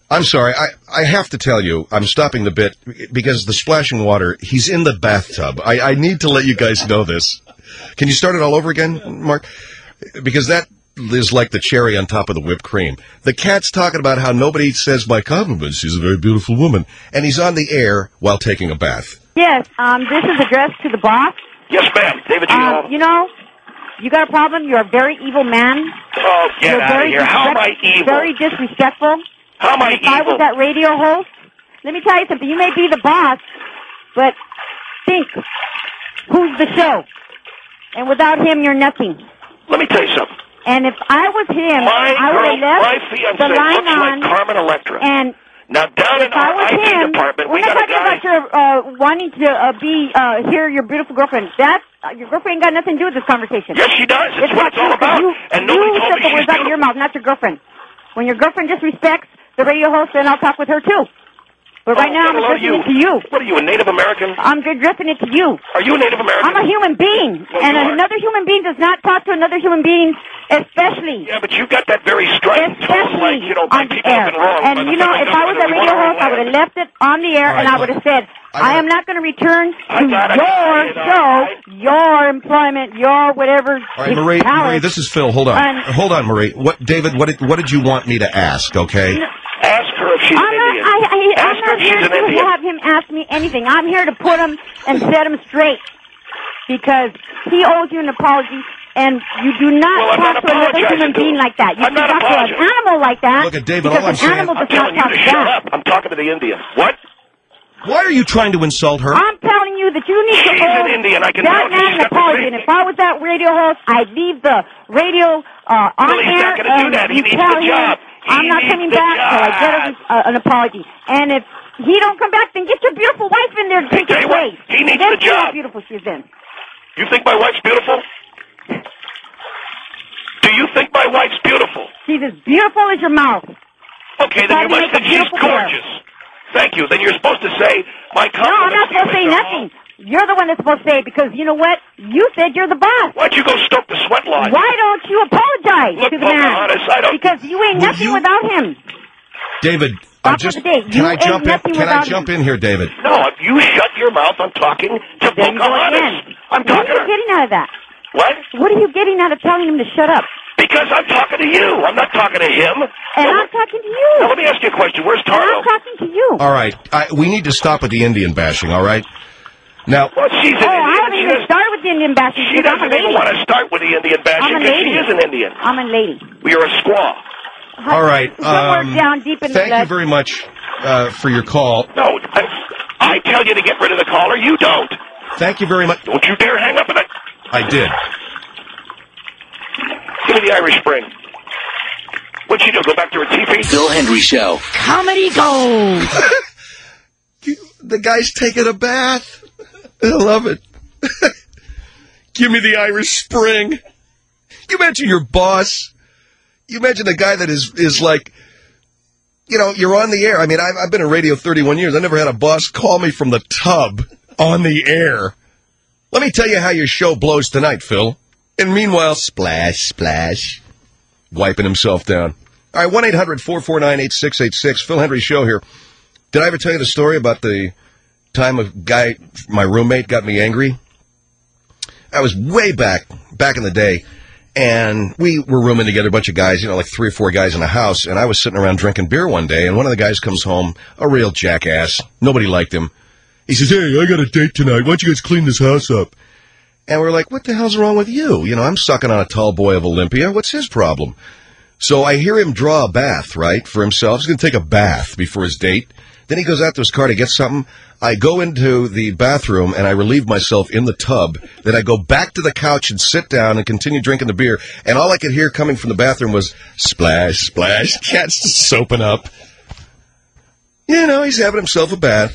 I'm sorry. I, I have to tell you, I'm stopping the bit because the splashing water, he's in the bathtub. I, I need to let you guys know this. Can you start it all over again, Mark? Because that is like the cherry on top of the whipped cream. The cat's talking about how nobody says my compliments. She's a very beautiful woman. And he's on the air while taking a bath. Yes, um, this is addressed to the boss. Yes, ma'am. David G. Um, you know, you got a problem. You're a very evil man. Oh, get You're out of very here. How am I evil? Very disrespectful. How am I if I evil? was that radio host, let me tell you something. You may be the boss, but think, who's the show? And without him, you're nothing. Let me tell you something. And if I was him, My I would girl, have left my fiancé the line looks on. like Carmen Electra. And now down in if I our was I T him, department, we're we not got a talking guy. about your uh, wanting to uh, be uh, hear your beautiful girlfriend. That uh, your girlfriend ain't got nothing to do with this conversation. Yes, she does. It's, It's what not it's all true, 'cause about. You, and nobody you told said me the she's words out of your mouth, not your girlfriend. When your girlfriend disrespects the radio host, then I'll talk with her too. But right Oh, now, I'm hello, addressing you. it to you. What are you, a Native American? I'm addressing it to you. Are you a Native American? I'm a human being, Well, and you are. another human being does not talk to another human being, especially. Yeah, but you got that very strident tone, like, you know, on the people air. have been wrong. And by the you know, federal if I was a government, we radio want our host, I would have land. left it on the air, All and right, I would have look, said, I I am not going to return I to got it, your I got it, show, I- your employment, your whatever. All right, Marie, talent. Marie, this is Phil. Hold on. And- Hold on, Marie. What, David, what did, what did you want me to ask, okay? Ask her if she's I'm an not, Indian. I, I, Ask I'm her not if she's here an to Indian. have him ask me anything. I'm here to put him and set him straight because he owes you an apology, and you do not Well, I'm talk not to another apologizing human to being him. like that. You I'm can not talk to an apologizing. animal like that. Look at David, because all I'm an saying- animal I'm does not telling you talk to to shut that. up. I'm talking to the Indian. What? Why are you trying to insult her? I'm telling you that you need to She's owe an Indian. I can that tell you. man She's an got the apology. same- And if I was that radio host, I'd leave the radio uh, on Well, he's air not gonna do and that. He you needs tell the him job. He I'm not needs coming the back till I get job. a, uh, an apology. And if he don't come back, then get your beautiful wife in there to take tell his you what, place. he needs Then the see how job. beautiful she is then. You think my wife's beautiful? Do you think my wife's beautiful? She's as beautiful as your mouth. Okay, then Try you to must make a think she's beautiful pair. gorgeous. Thank you. Then you're supposed to say my No, I'm compliments. not supposed to to say you. nothing. You're the one that's supposed to say it because you know what? You said you're the boss. Why'd you go stoke the sweat lodge? Why don't you apologize Look, to the man? Pocahontas, I don't- Because you ain't Will nothing you- without him. David, Stop I just for the day. can You I ain't jump in? nothing Can I without jump him. in here, David? No, if you shut your mouth, I'm talking to There you go Pocahontas. again. I'm What talking are to you her. getting out of that? What? What are you getting out of telling him to shut up? Because I'm talking to you. I'm not talking to him. And Now, I'm talking to you. Now, let me ask you a question. Where's And Taro? I'm talking to you. All right, I, we need to stop with the Indian bashing. All right. Now, Well, she's an Oh, I Indian. haven't She even does- started with the Indian bashing She because I'm a doesn't even lady. want to start with the Indian bashing I'm a because she lady. is an Indian. I'm a lady. You're a squaw. all right. Somewhere um, down deep in the thank you blood. very much uh, for your call. No, I, I tell you to get rid of the caller. You don't. Thank you very much. Don't you dare hang up on it. I did. Give me the Irish Spring. What'd she do? Go back to her teepee? Phil Hendry Show. Comedy Gold. The guy's taking a bath. I love it. Give me the Irish Spring. You mention your boss. You mention the guy that is is like, you know, you're on the air. I mean, I've, I've been in radio thirty-one years. I never had a boss call me from the tub on the air. Let me tell you how your show blows tonight, Phil. And meanwhile, splash, splash, wiping himself down. All right, one eight hundred four four nine eight six eight six. Phil Hendry Show here. Did I ever tell you the story about the time a guy, my roommate, got me angry? I was way back, back in the day, and we were rooming together, a bunch of guys, you know, like three or four guys in a house, and I was sitting around drinking beer one day, and one of the guys comes home, a real jackass. Nobody liked him. He says, hey, I got a date tonight. Why don't you guys clean this house up? And we're like, what the hell's wrong with you? You know, I'm sucking on a tall boy of Olympia. What's his problem? So I hear him draw a bath, right, for himself. He's going to take a bath before his date. Then he goes out to his car to get something. I go into the bathroom, and I relieve myself in the tub. Then I go back to the couch and sit down and continue drinking the beer. And all I could hear coming from the bathroom was splash, splash, cat's just soaping up. You know, he's having himself a bath.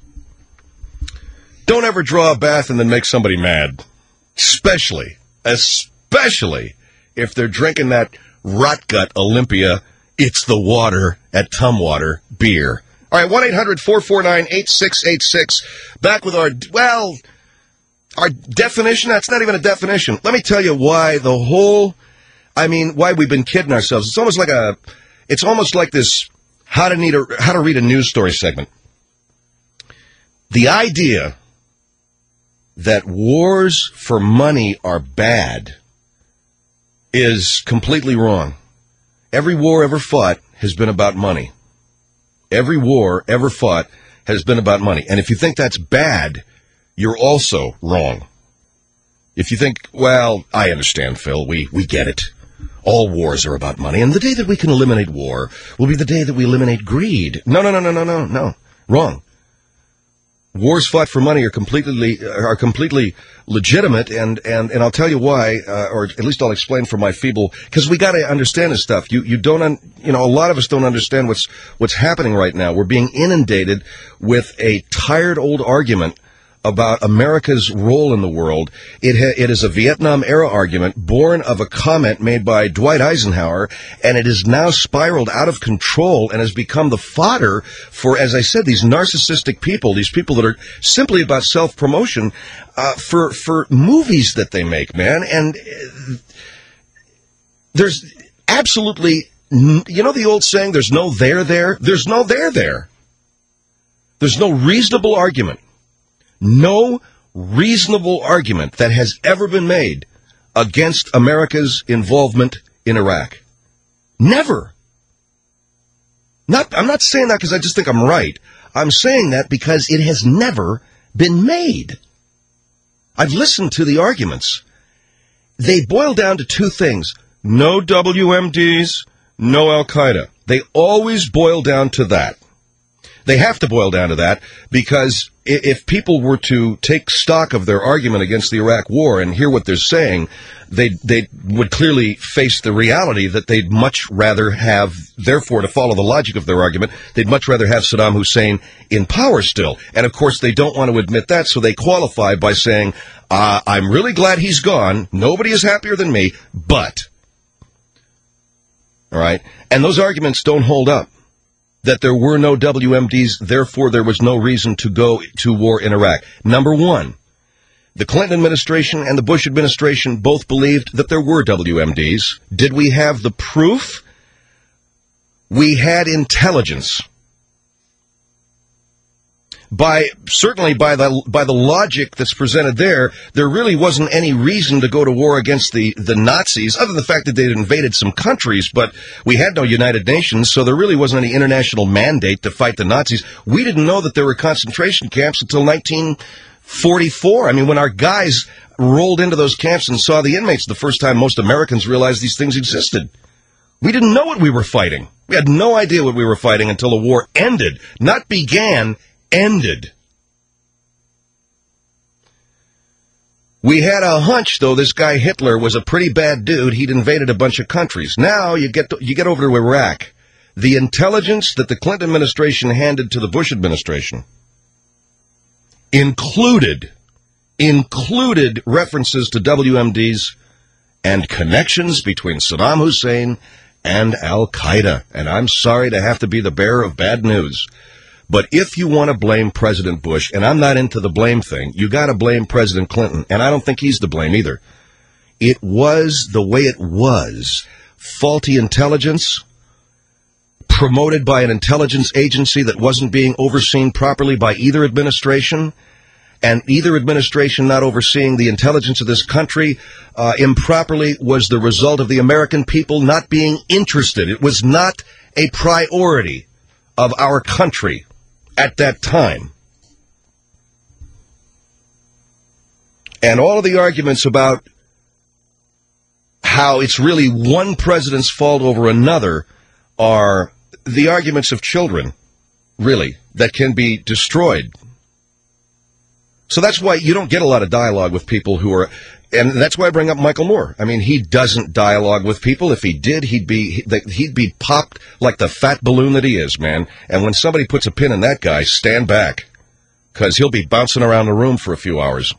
Don't ever draw a bath and then make somebody mad. Especially, especially if they're drinking that rot gut Olympia, it's the water at Tumwater beer. All right, one eight hundred four four nine eight six eight six. Back with our, well, our definition. That's not even a definition. Let me tell you why the whole, I mean, why we've been kidding ourselves. It's almost like a, it's almost like this how to need a, how to read a news story segment. The idea that wars for money are bad is completely wrong. Every war ever fought has been about money. Every war ever fought has been about money. And if you think that's bad, you're also wrong. If you think, well, I understand, Phil, we, we get it. All wars are about money, and the day that we can eliminate war will be the day that we eliminate greed. No, no, no, no, no, no, no. Wrong. Wars fought for money are completely are completely legitimate, and, and, and I'll tell you why, uh, or at least I'll explain from my feeble, because we got to understand this stuff. You you don't un, you know a lot of us don't understand what's what's happening right now. We're being inundated with a tired old argument about America's role in the world. It ha- it is a Vietnam-era argument born of a comment made by Dwight Eisenhower, and it is now spiraled out of control and has become the fodder for, as I said, these narcissistic people, these people that are simply about self-promotion uh, for, for movies that they make, man. And uh, there's absolutely, n- you know the old saying, there's no there there? There's no there there. There's no reasonable argument. No reasonable argument that has ever been made against America's involvement in Iraq. Never. Not, I'm not saying that because I just think I'm right. I'm saying that because it has never been made. I've listened to the arguments. They boil down to two things. No W M Ds, no Al-Qaeda. They always boil down to that. They have to boil down to that because if people were to take stock of their argument against the Iraq war and hear what they're saying, they they would clearly face the reality that they'd much rather have, therefore, to follow the logic of their argument, they'd much rather have Saddam Hussein in power still. And, of course, they don't want to admit that, so they qualify by saying, uh, I'm really glad he's gone. Nobody is happier than me, but. All right? And those arguments don't hold up. That there were no W M Ds, therefore there was no reason to go to war in Iraq. Number one, the Clinton administration and the Bush administration both believed that there were W M Ds. Did we have the proof? We had intelligence. By certainly by the by the logic that's presented there, there really wasn't any reason to go to war against the, the Nazis, other than the fact that they'd invaded some countries, but we had no United Nations, so there really wasn't any international mandate to fight the Nazis. We didn't know that there were concentration camps until nineteen forty-four. I mean, when our guys rolled into those camps and saw the inmates the first time most Americans realized these things existed. We didn't know what we were fighting. We had no idea what we were fighting until the war ended, not began, ended. We had a hunch, though, this guy Hitler was a pretty bad dude. He'd invaded a bunch of countries. Now you get to, you get over to Iraq. The intelligence that the Clinton administration handed to the Bush administration included included references to W M Ds and connections between Saddam Hussein and Al-Qaeda. And I'm sorry to have to be the bearer of bad news. But if you want to blame President Bush, and I'm not into the blame thing, you got to blame President Clinton, and I don't think he's to blame either. It was the way it was. Faulty intelligence, promoted by an intelligence agency that wasn't being overseen properly by either administration, and either administration not overseeing the intelligence of this country uh, improperly was the result of the American people not being interested. It was not a priority of our country at that time. And all of the arguments about how it's really one president's fault over another are the arguments of children, really, that can be destroyed. So that's why you don't get a lot of dialogue with people who are, and that's why I bring up Michael Moore. I mean, he doesn't dialogue with people. If he did, he'd be he'd be popped like the fat balloon that he is, man. And when somebody puts a pin in that guy, stand back, because he'll be bouncing around the room for a few hours.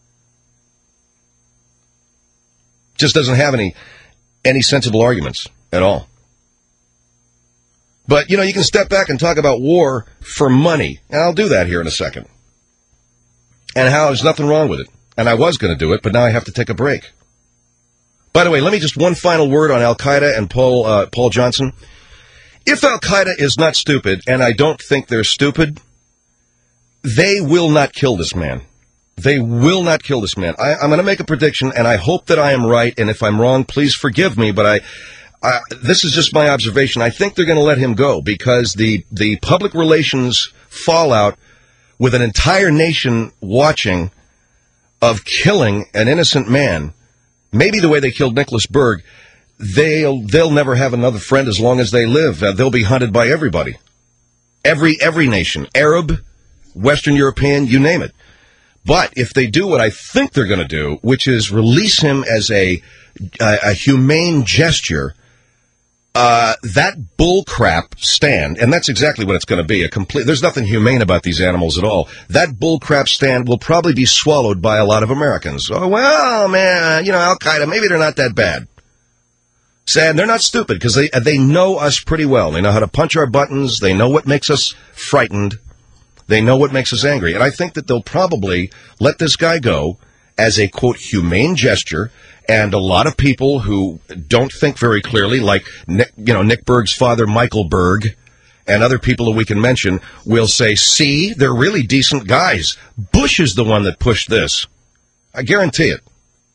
Just doesn't have any any sensible arguments at all. But, you know, you can step back and talk about war for money, and I'll do that here in a second. And how there's nothing wrong with it. And I was going to do it, but now I have to take a break. By the way, let me just one final word on Al-Qaeda and Paul uh, Paul Johnson. If Al-Qaeda is not stupid, and I don't think they're stupid, they will not kill this man. They will not kill this man. I, I'm going to make a prediction, and I hope that I am right, and if I'm wrong, please forgive me, but I, I this is just my observation. I think they're going to let him go, because the, the public relations fallout with an entire nation watching of killing an innocent man, maybe the way they killed Nicholas Berg, they'll they'll never have another friend as long as they live. Uh, they'll be hunted by everybody. Every every nation, Arab, Western European, you name it. But if they do what I think they're going to do, which is release him as a a, a humane gesture, uh, that bullcrap stand, and that's exactly what it's going to be, a complete, there's nothing humane about these animals at all. That bullcrap stand will probably be swallowed by a lot of Americans. Oh, well, man, you know, Al-Qaeda, maybe they're not that bad. Sad, they're not stupid, because they they know us pretty well. They know how to punch our buttons. They know what makes us frightened. They know what makes us angry. And I think that they'll probably let this guy go as a, quote, humane gesture. And a lot of people who don't think very clearly, like, Nick, you know, Nick Berg's father, Michael Berg, and other people that we can mention, will say, see, they're really decent guys. Bush is the one that pushed this. I guarantee it.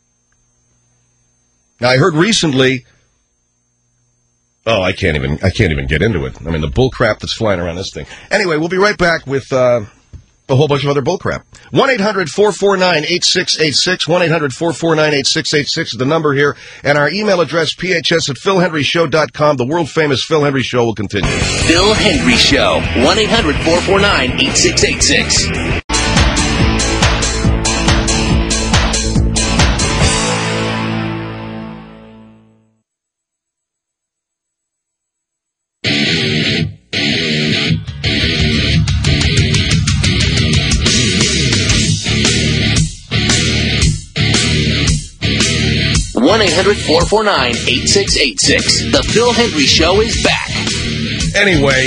Now, I heard recently... Oh, I can't even I can't even get into it. I mean, the bullcrap that's flying around this thing. Anyway, we'll be right back with uh, a whole bunch of other bullcrap. one eight hundred four four nine eight six eight six. one eight hundred four four nine eight six eight six is the number here. And our email address, p h s at phil henry show dot com. The world-famous Phil Henry Show will continue. Phil Henry Show. one eight hundred four four nine eight six eight six. one eight hundred four four nine eight six eight six. The Phil Henry Show is back. Anyway,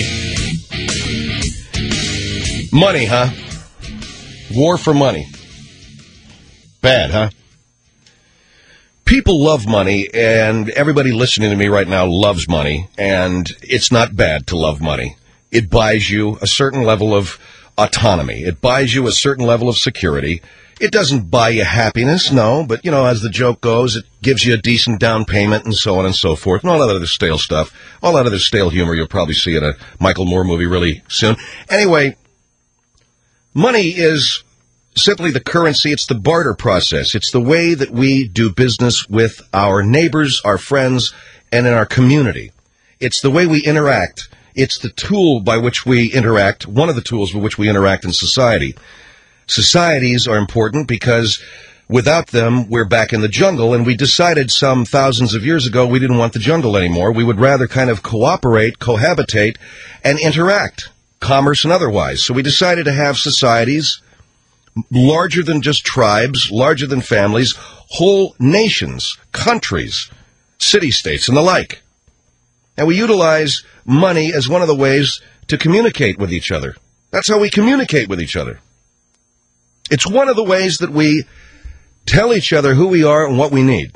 money, huh? War for money. Bad, huh? People love money, and everybody listening to me right now loves money, and it's not bad to love money. It buys you a certain level of autonomy. It buys you a certain level of security. It doesn't buy you happiness, no, but, you know, as the joke goes, it gives you a decent down payment and so on and so forth, and all that other stale stuff. All that other stale humor you'll probably see in a Michael Moore movie really soon. Anyway, money is simply the currency. It's the barter process. It's the way that we do business with our neighbors, our friends, and in our community. It's the way we interact. It's the tool by which we interact, one of the tools by which we interact in society. Societies are important because without them, we're back in the jungle, and we decided some thousands of years ago we didn't want the jungle anymore. We would rather kind of cooperate, cohabitate, and interact, commerce and otherwise. So we decided to have societies larger than just tribes, larger than families, whole nations, countries, city-states, and the like. And we utilize money as one of the ways to communicate with each other. That's how we communicate with each other. It's one of the ways that we tell each other who we are and what we need.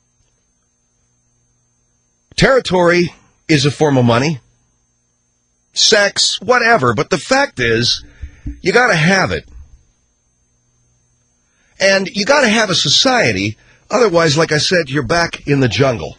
Territory is a form of money. Sex, whatever. But the fact is, you got to have it. And you got to have a society. Otherwise, like I said, you're back in the jungle.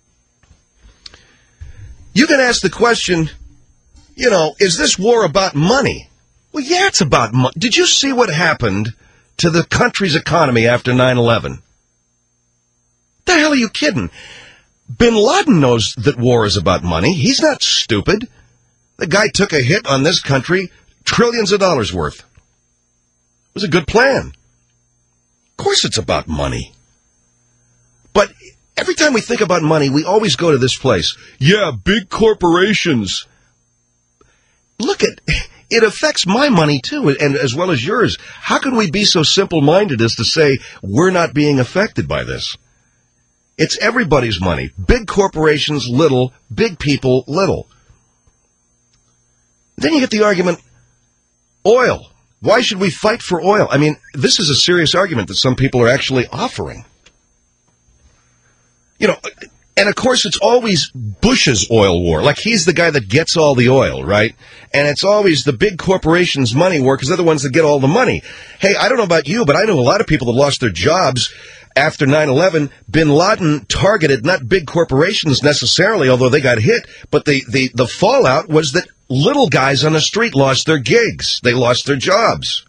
You can ask the question, you know, is this war about money? Well, yeah, it's about money. Did you see what happened to the country's economy after nine eleven? The hell are you kidding? Bin Laden knows that war is about money. He's not stupid. The guy took a hit on this country, trillions of dollars worth. It was a good plan. Of course it's about money. But every time we think about money, we always go to this place. Yeah, big corporations. Look at... It affects my money, too, and as well as yours. How can we be so simple-minded as to say we're not being affected by this? It's everybody's money. Big corporations, little. Big people, little. Then you get the argument, oil. Why should we fight for oil? I mean, this is a serious argument that some people are actually offering. You know, And, of course, it's always Bush's oil war. Like, he's the guy that gets all the oil, right? And it's always the big corporations' money war because they're the ones that get all the money. Hey, I don't know about you, but I know a lot of people that lost their jobs after nine eleven. Bin Laden targeted not big corporations necessarily, although they got hit, but the, the, the fallout was that little guys on the street lost their gigs. They lost their jobs.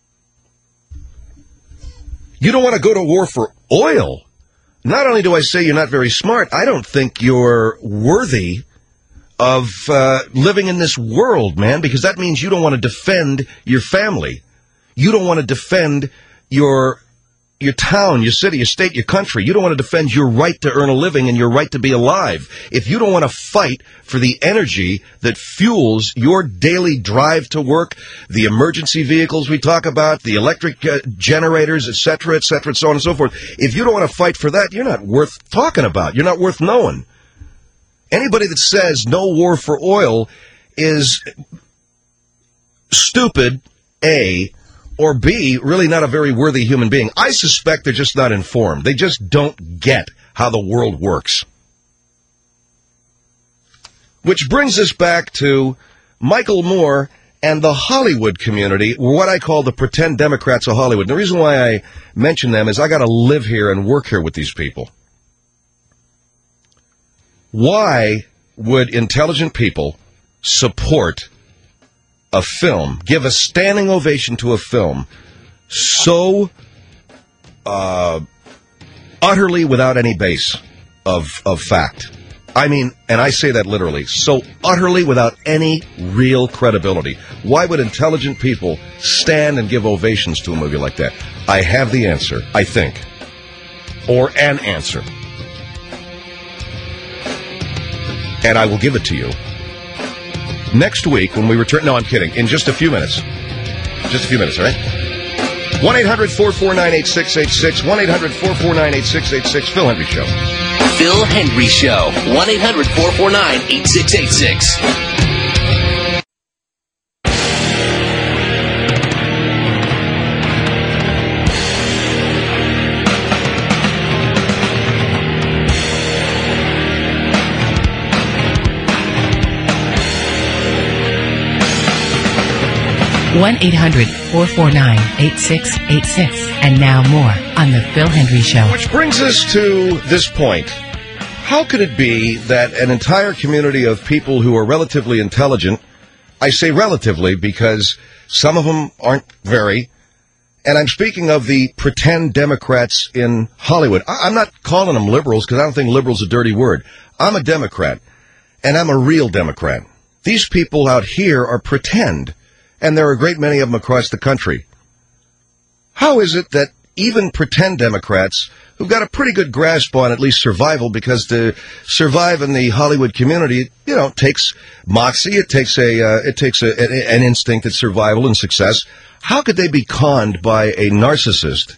You don't want to go to war for oil. Not only do I say you're not very smart, I don't think you're worthy of uh, living in this world, man, because that means you don't want to defend your family. You don't want to defend your your town, your city, your state, your country. You don't want to defend your right to earn a living and your right to be alive. If you don't want to fight for the energy that fuels your daily drive to work, the emergency vehicles we talk about, the electric uh, generators, et cetera, et cetera, so on and so forth, if you don't want to fight for that, you're not worth talking about. You're not worth knowing. Anybody that says no war for oil is stupid, A, or B, really not a very worthy human being. I suspect they're just not informed. They just don't get how the world works. Which brings us back to Michael Moore and the Hollywood community, what I call the pretend Democrats of Hollywood. And the reason why I mention them is I got to live here and work here with these people. Why would intelligent people support a film, give a standing ovation to a film so uh, utterly without any base of of fact? I mean, and I say that literally, so utterly without any real credibility. Why would intelligent people stand and give ovations to a movie like that? I have the answer, I think. Or an answer. And I will give it to you next week when we return. No, I'm kidding. In just a few minutes. Just a few minutes, all right? one eight hundred four four nine eight six eight six. one eight hundred four four nine eight six eight six. Phil Hendry Show. Phil Hendry Show. one eight hundred four four nine eight six eight six. one eight hundred four four nine eight six eight six. And now more on The Phil Hendry Show. Which brings us to this point. How could it be that an entire community of people who are relatively intelligent, I say relatively because some of them aren't very, and I'm speaking of the pretend Democrats in Hollywood. I- I'm not calling them liberals because I don't think liberal's a dirty word. I'm a Democrat, and I'm a real Democrat. These people out here are pretend. And there are a great many of them across the country. How is it that even pretend Democrats, who've got a pretty good grasp on at least survival, because to survive in the Hollywood community, you know, takes moxie, it takes a, uh, it takes a, a, an instinct at survival and success. How could they be conned by a narcissist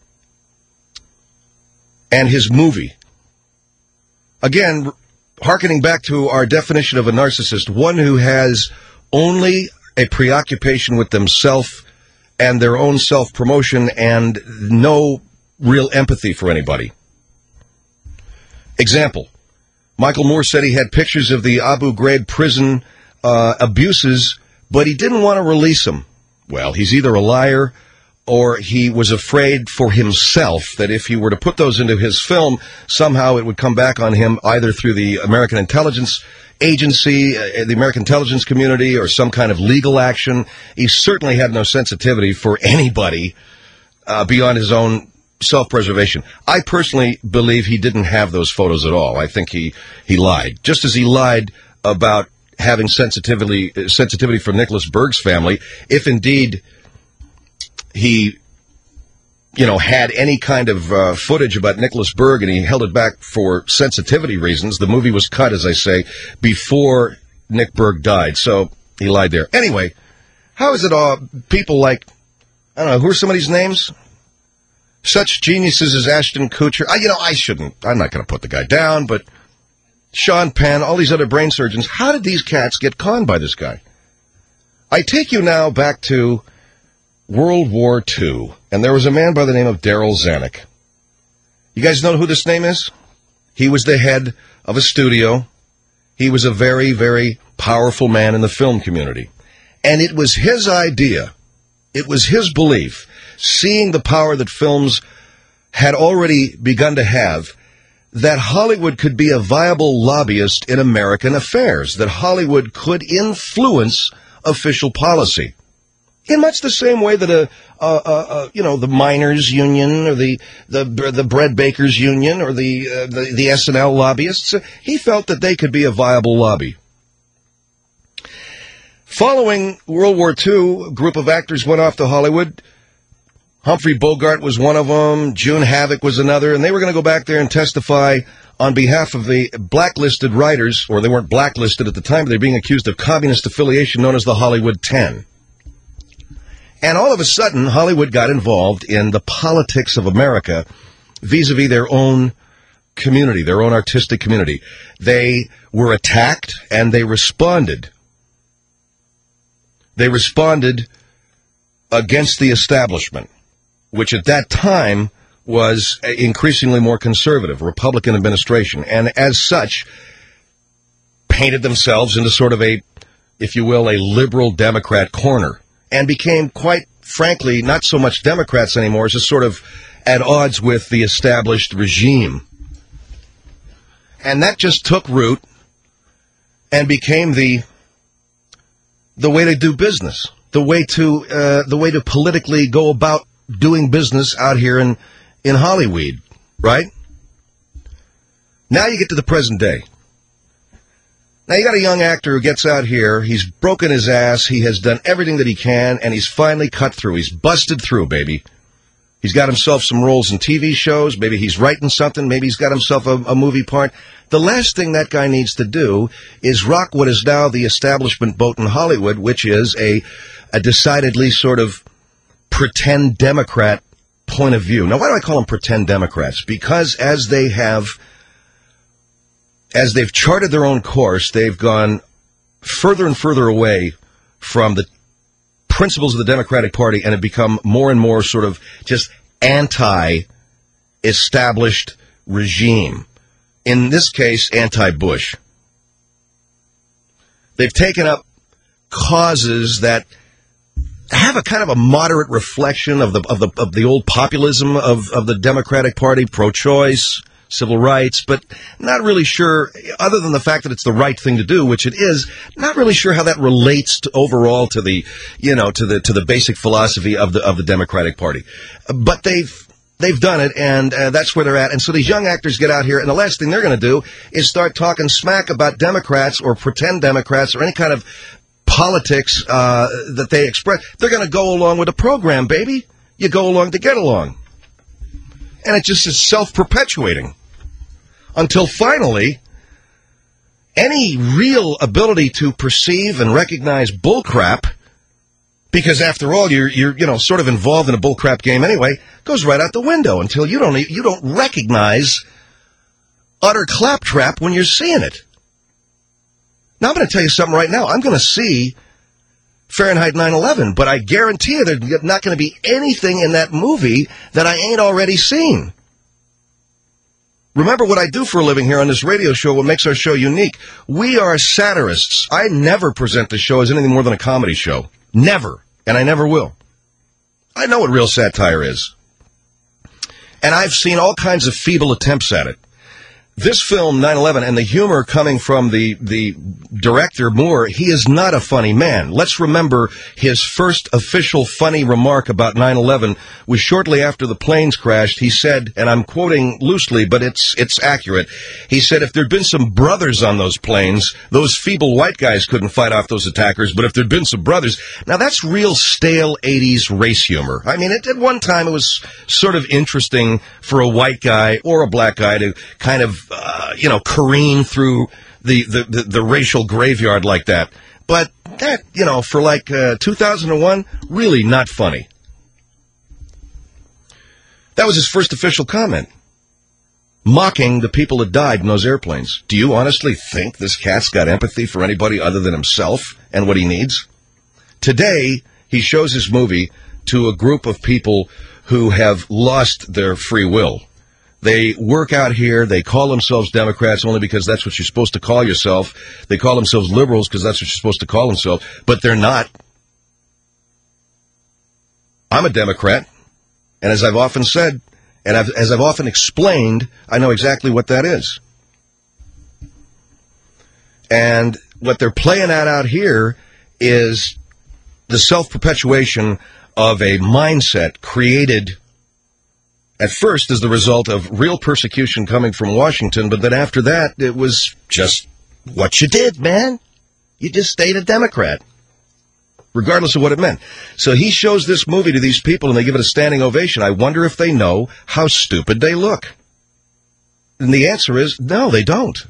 and his movie? Again, hearkening back to our definition of a narcissist, one who has only a preoccupation with themselves and their own self-promotion and no real empathy for anybody. Example, Michael Moore said he had pictures of the Abu Ghraib prison uh, abuses, but he didn't want to release them. Well, he's either a liar or he was afraid for himself that if he were to put those into his film, somehow it would come back on him either through the American intelligence agency, uh, the American intelligence community, or some kind of legal action. He certainly had no sensitivity for anybody uh, beyond his own self-preservation. I personally believe he didn't have those photos at all. I think he, he lied. Just as he lied about having sensitivity, uh, sensitivity for Nicholas Berg's family, if indeed he, you know, had any kind of uh, footage about Nicholas Berg and he held it back for sensitivity reasons. The movie was cut, as I say, before Nick Berg died, so he lied there. Anyway, how is it all people like, I don't know, who are some of these names? Such geniuses as Ashton Kutcher. I, you know, I shouldn't, I'm not going to put the guy down, but Sean Penn, all these other brain surgeons, how did these cats get conned by this guy? I take you now back to World War Two, and there was a man by the name of Darryl Zanuck. You guys know who this name is? He was the head of a studio. He was a very, very powerful man in the film community. And it was his idea, it was his belief, seeing the power that films had already begun to have, that Hollywood could be a viable lobbyist in American affairs, that Hollywood could influence official policy. In much the same way that a, a, a, a you know, the miners' union or the the the bread bakers' union or the uh, the, the S N L lobbyists, uh, he felt that they could be a viable lobby. Following World War Two, a group of actors went off to Hollywood. Humphrey Bogart was one of them. June Havoc was another, and they were going to go back there and testify on behalf of the blacklisted writers, or they weren't blacklisted at the time, but they were being accused of communist affiliation known as the Hollywood Ten. And all of a sudden, Hollywood got involved in the politics of America vis-a-vis their own community, their own artistic community. They were attacked, and they responded. They responded against the establishment, which at that time was increasingly more conservative, Republican administration, and as such, painted themselves into sort of a, if you will, a liberal Democrat corner, and became, quite frankly, not so much Democrats anymore, as just sort of at odds with the established regime. And that just took root and became the the way to do business, the way to uh, the way to politically go about doing business out here in, in Hollywood, right? Now you get to the present day. Now you got a young actor who gets out here, he's broken his ass, he has done everything that he can, and he's finally cut through. He's busted through, baby. He's got himself some roles in T V shows, maybe he's writing something, maybe he's got himself a, a movie part. The last thing that guy needs to do is rock what is now the establishment boat in Hollywood, which is a, a decidedly sort of pretend Democrat point of view. Now, why do I call them pretend Democrats? Because as they have, as they've charted their own course, they've gone further and further away from the principles of the Democratic Party and have become more and more sort of just anti-established regime. In this case, anti-Bush. They've taken up causes that have a kind of a moderate reflection of the of the of the old populism of, of the Democratic Party, pro-choice, civil rights, but not really sure, other than the fact that it's the right thing to do, which it is, not really sure how that relates to overall to the, you know, to the to the basic philosophy of the of the Democratic Party. But they've they've done it, and uh, that's where they're at. And so these young actors get out here, and the last thing they're going to do is start talking smack about Democrats or pretend Democrats or any kind of politics uh, that they express. They're going to go along with the program, baby. You go along to get along. And it just is self-perpetuating. Until finally, any real ability to perceive and recognize bullcrap, because after all, you're you're you know sort of involved in a bullcrap game anyway, goes right out the window until you don't you don't recognize utter claptrap when you're seeing it. Now I'm going to tell you something right now. I'm going to see Fahrenheit nine eleven, but I guarantee you there's not going to be anything in that movie that I ain't already seen. Remember what I do for a living here on this radio show, what makes our show unique. We are satirists. I never present the show as anything more than a comedy show. Never. And I never will. I know what real satire is. And I've seen all kinds of feeble attempts at it. This film, nine eleven, and the humor coming from the, the director, Moore, he is not a funny man. Let's remember his first official funny remark about nine eleven was shortly after the planes crashed. He said, and I'm quoting loosely, but it's it's accurate, he said, if there'd been some brothers on those planes, those feeble white guys couldn't fight off those attackers, but if there'd been some brothers... Now, that's real stale eighties race humor. I mean, it, at one time it was sort of interesting for a white guy or a black guy to kind of Uh, you know, careen through the, the, the, the racial graveyard like that. But that, you know, for like uh, two thousand one, really not funny. That was his first official comment, mocking the people that died in those airplanes. Do you honestly think this cat's got empathy for anybody other than himself and what he needs? Today, he shows his movie to a group of people who have lost their free will. They work out here. They call themselves Democrats only because that's what you're supposed to call yourself. They call themselves liberals because that's what you're supposed to call themselves. But they're not. I'm a Democrat. And as I've often said, and I've, as I've often explained, I know exactly what that is. And what they're playing at out here is the self-perpetuation of a mindset created at first as the result of real persecution coming from Washington, but then after that, it was just what you did, man. You just stayed a Democrat, regardless of what it meant. So he shows this movie to these people, and they give it a standing ovation. I wonder if they know how stupid they look. And the answer is, no, they don't.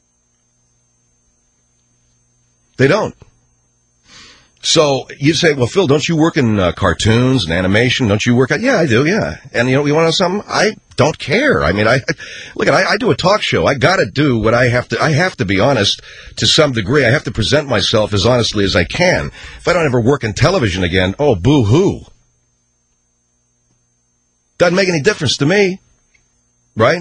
They don't. So you say, well, Phil, don't you work in uh, cartoons and animation? Don't you work at? Yeah, I do. Yeah. And you know, you want to know something? I don't care. I mean, I look at. I, I do a talk show. I got to do what I have to. I have to be honest to some degree. I have to present myself as honestly as I can. If I don't ever work in television again, oh, boo hoo. Doesn't make any difference to me, right?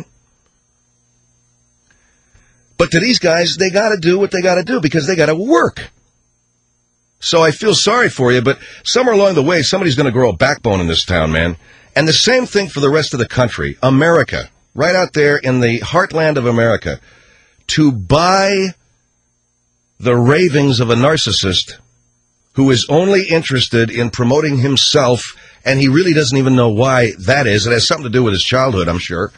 But to these guys, they got to do what they got to do because they got to work. So I feel sorry for you, but somewhere along the way, somebody's going to grow a backbone in this town, man. And the same thing for the rest of the country. America, right out there in the heartland of America, to buy the ravings of a narcissist who is only interested in promoting himself, and he really doesn't even know why that is. It has something to do with his childhood, I'm sure.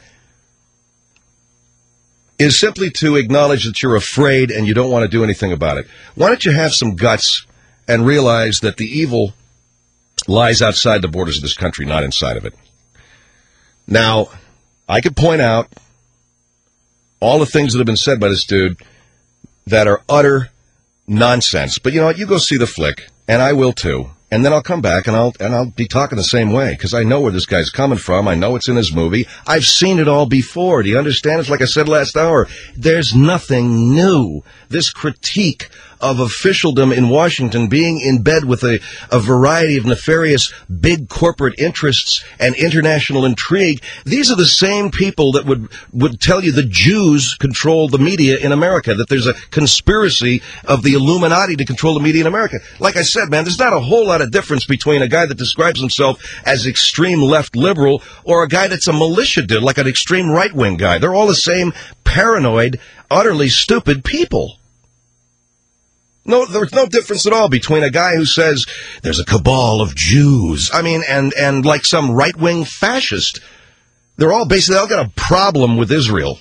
Is simply to acknowledge that you're afraid and you don't want to do anything about it. Why don't you have some guts and realize that the evil lies outside the borders of this country, not inside of it. Now, I could point out all the things that have been said by this dude that are utter nonsense. But you know what? You go see the flick, and I will too. And then I'll come back, and I'll and I'll be talking the same way, because I know where this guy's coming from. I know it's in his movie. I've seen it all before. Do you understand? It's like I said last hour. There's nothing new. This critique of officialdom in Washington being in bed with a, a variety of nefarious big corporate interests and international intrigue, these are the same people that would, would tell you the Jews control the media in America, that there's a conspiracy of the Illuminati to control the media in America. Like I said, man, there's not a whole lot of difference between a guy that describes himself as extreme left liberal or a guy that's a militia dude, like an extreme right-wing guy. They're all the same paranoid, utterly stupid people. No, there's no difference at all between a guy who says there's a cabal of Jews, I mean, and, and like some right-wing fascist. They're all basically, they all got a problem with Israel.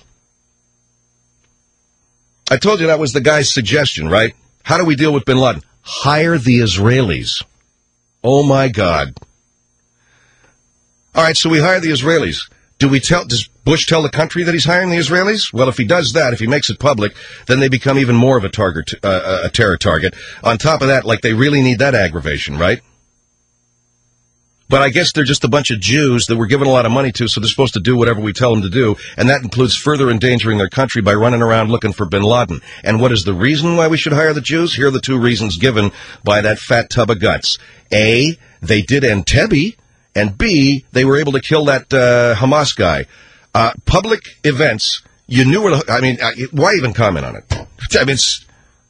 I told you that was the guy's suggestion, right? How do we deal with bin Laden? Hire the Israelis. Oh, my God. All right, so we hire the Israelis. Do we tell, does Bush tell the country that he's hiring the Israelis? Well, if he does that, if he makes it public, then they become even more of a target, uh, a terror target. On top of that, like they really need that aggravation, right? But I guess they're just a bunch of Jews that we're giving a lot of money to, so they're supposed to do whatever we tell them to do, and that includes further endangering their country by running around looking for bin Laden. And what is the reason why we should hire the Jews? Here are the two reasons given by that fat tub of guts. A, they did Entebbe. And B, they were able to kill that uh, Hamas guy. Uh, public events, you knew where the, I mean, uh, why even comment on it? I mean, it's,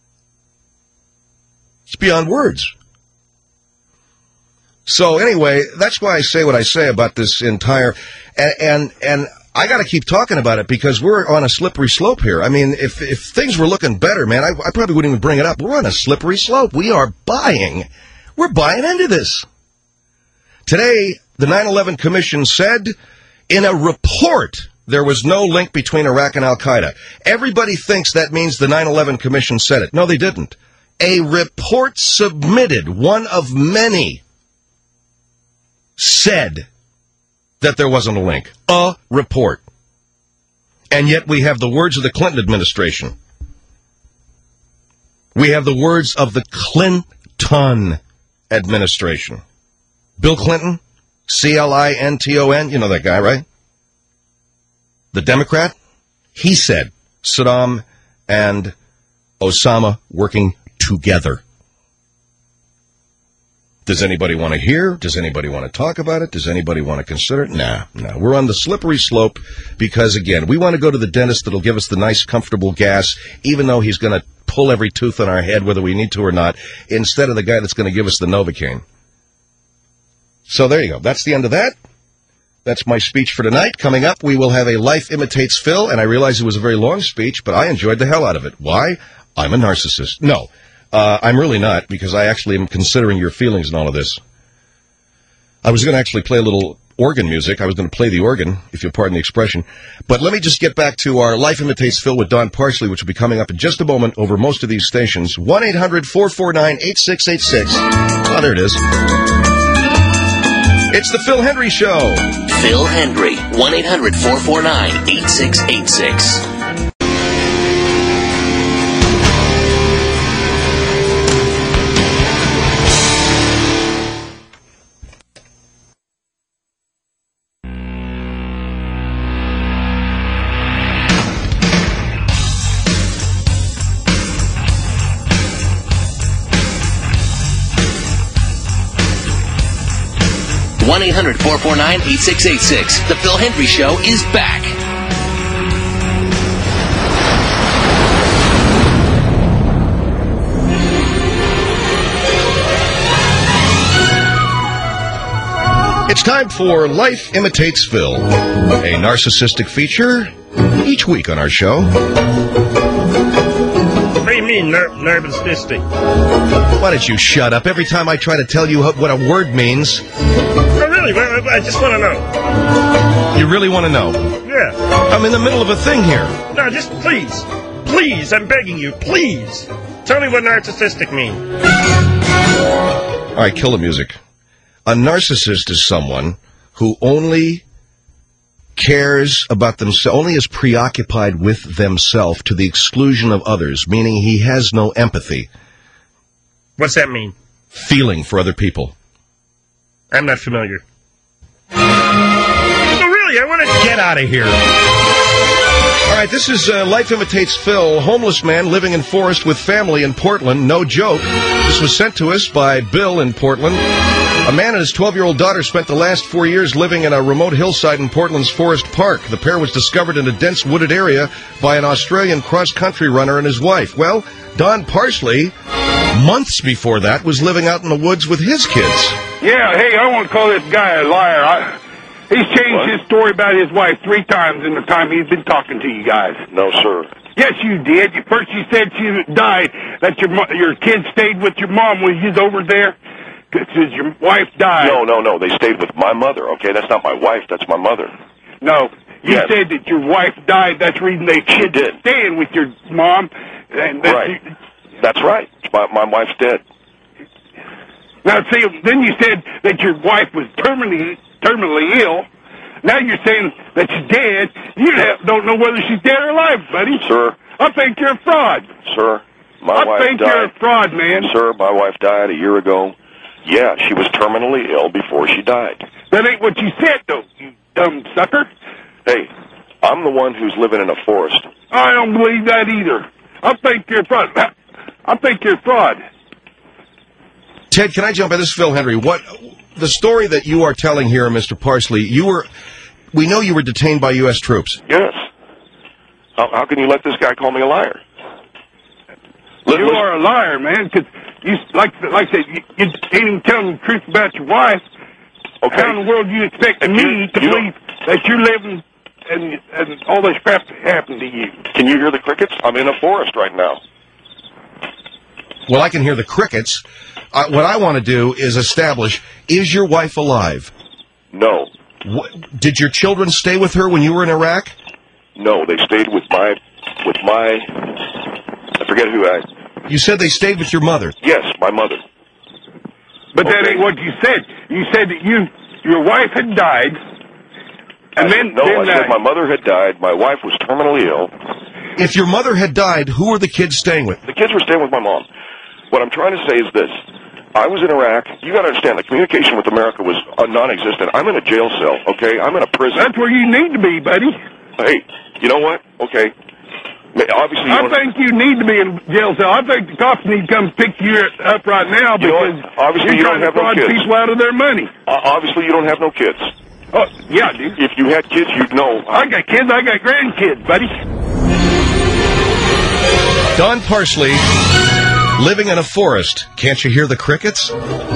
it's beyond words. So anyway, that's why I say what I say about this entire, and and, and I got to keep talking about it because we're on a slippery slope here. I mean, if if things were looking better, man, I, I probably wouldn't even bring it up. We're on a slippery slope. We are buying. We're buying into this. Today, the nine eleven Commission said in a report there was no link between Iraq and Al-Qaeda. Everybody thinks that means the nine eleven Commission said it. No, they didn't. A report submitted, one of many, said that there wasn't a link. A report. And yet we have the words of the Clinton administration. We have the words of the Clinton administration. Bill Clinton, C L I N T O N, you know that guy, right? The Democrat, he said Saddam and Osama working together. Does anybody want to hear? Does anybody want to talk about it? Does anybody want to consider it? Nah, nah. We're on the slippery slope because, again, we want to go to the dentist that'll give us the nice, comfortable gas, even though he's going to pull every tooth on our head, whether we need to or not, instead of the guy that's going to give us the Novocaine. So there you go. That's the end of that. That's my speech for tonight. Coming up, we will have a Life Imitates Phil, and I realize it was a very long speech, but I enjoyed the hell out of it. Why? I'm a narcissist. No. Uh, I'm really not, because I actually am considering your feelings in all of this. I was going to actually play a little organ music. I was going to play the organ, if you'll pardon the expression. But let me just get back to our Life Imitates Phil with Don Parsley, which will be coming up in just a moment over most of these stations. one eight hundred four four nine eight six eight six. Oh, there it is. It's the Phil Hendry Show. Phil Hendry, one eight hundred four four nine eight six eight six. one eight hundred four four nine eight six eight six. The Phil Hendry Show is back. It's time for Life Imitates Phil, a narcissistic feature each week on our show. What do you mean, ner- narcissistic? Why don't you shut up every time I try to tell you what a word means? Oh, really? I just want to know. You really want to know? Yeah. I'm in the middle of a thing here. No, just please. Please, I'm begging you, please. Tell me what narcissistic means. All right, kill the music. A narcissist is someone who only cares about themselves, only is preoccupied with themselves to the exclusion of others, meaning he has no empathy. What's that mean? Feeling for other people. I'm not familiar. Oh, really? I want to get out of here. All right, this is uh, Life Imitates Phil, homeless man living in forest with family in Portland. No joke. This was sent to us by Bill in Portland. A man and his twelve-year-old daughter spent the last four years living in a remote hillside in Portland's Forest Park. The pair was discovered in a dense wooded area by an Australian cross-country runner and his wife. Well, Don Parsley, months before that, was living out in the woods with his kids. Yeah, hey, I want to call this guy a liar. I, he's changed what? his story about his wife three times in the time he's been talking to you guys. No, sir. Yes, you did. First you said she died, that your your kids stayed with your mom when she's over there. Because your wife died. No, no, no. They stayed with my mother, okay? That's not my wife. That's my mother. No. You yes. said that your wife died. That's the reason they kids did. staying with your mom. And that right. You, that's right. My, my wife's dead. Now, see, then you said that your wife was terminally, terminally ill. Now you're saying that she's dead. You have, don't know whether she's dead or alive, buddy. Sir. I think you're a fraud. Sir, my I wife think died. you're a fraud, man. Sir, my wife died a year ago. Yeah, she was terminally ill before she died. That ain't what you said, though, you dumb sucker. Hey, I'm the one who's living in a forest. I don't believe that either. I think you're a fraud. I think you're a fraud. Ted, can I jump in? This is Phil Hendry. What the story that you are telling here, Mister Parsley, you were, we know you were detained by U S troops. Yes. How, how can you let this guy call me a liar? You are a liar, man, because you, like, like I said, you, you ain't even telling the truth about your wife. Okay. How in the world do you expect me you, to you believe that you're living and, and all this crap happened to you? Can you hear the crickets? I'm in a forest right now. Well, I can hear the crickets. Uh, what I want to do is establish, is your wife alive? No. What, did your children stay with her when you were in Iraq? No, they stayed with my, with my, I forget who I... You said they stayed with your mother. Yes, my mother. But okay. That ain't what you said. You said that you, your wife had died, and I then... Said, no, then I said I, my mother had died, my wife was terminally ill. If your mother had died, who were the kids staying with? The kids were staying with my mom. What I'm trying to say is this. I was in Iraq. You got to understand, the communication with America was uh, non-existent. I'm in a jail cell, okay? I'm in a prison. That's where you need to be, buddy. Hey, you know what? Okay. Obviously, you I don't- think you need to be in jail cell. I think the cops need to come pick you up right now You know because what? Obviously, you're you trying don't have to no fraud kids. people out of their money. Uh, obviously, you don't have no kids. Oh, yeah, dude. If you had kids, you'd know. I got kids. I got grandkids, buddy. Don Parsley, living in a forest. Can't you hear the crickets?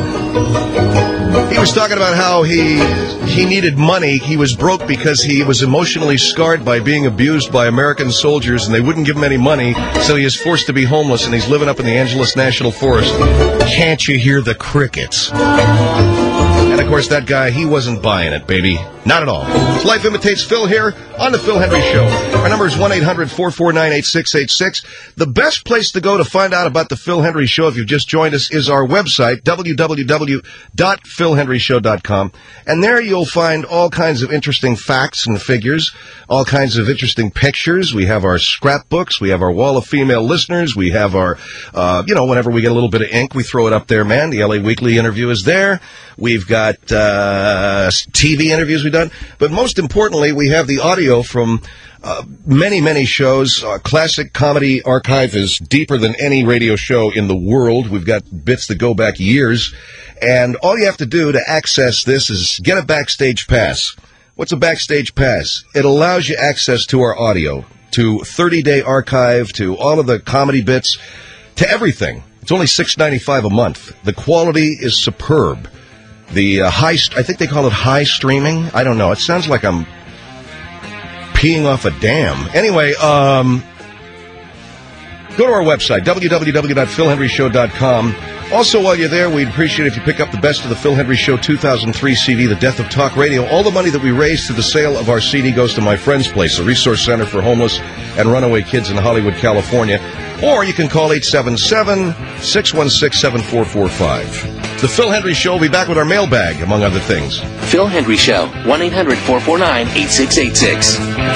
He was talking about how he he needed money. He was broke because he was emotionally scarred by being abused by American soldiers, and they wouldn't give him any money, so he is forced to be homeless, and he's living up in the Angeles National Forest. Can't you hear the crickets? And, of course, that guy, he wasn't buying it, baby. Not at all. Life Imitates Phil here on The Phil Henry Show. Our number is one eight hundred four four nine eight six eight six. The best place to go to find out about The Phil Henry Show, if you've just joined us, is our website, w w w dot phil henry show dot com. And there you'll find all kinds of interesting facts and figures, all kinds of interesting pictures. We have our scrapbooks. We have our wall of female listeners. We have our, uh, you know, whenever we get a little bit of ink, we throw it up there, man. The L A Weekly interview is there. We've got uh, T V interviews we've done. But most importantly, we have the audio from uh, many, many shows. Our classic comedy archive is deeper than any radio show in the world. We've got bits that go back years. And all you have to do to access this is get a Backstage Pass. What's a Backstage Pass? It allows you access to our audio, to thirty-day archive, to all of the comedy bits, to everything. It's only six dollars and ninety-five cents a month. The quality is superb. The uh, high, st- I think they call it high streaming. I don't know. It sounds like I'm peeing off a dam. Anyway, um, go to our website, w w w dot phil henry show dot com. Also, while you're there, we'd appreciate if you pick up the best of the Phil Henry Show two thousand three C D, The Death of Talk Radio. All the money that we raise through the sale of our C D goes to My Friend's Place, a resource center for homeless and runaway kids in Hollywood, California. Or you can call eight seven seven, six one six, seven four four five. The Phil Henry Show will be back with our mailbag, among other things. Phil Henry Show, one eight hundred four four nine eight six eight six.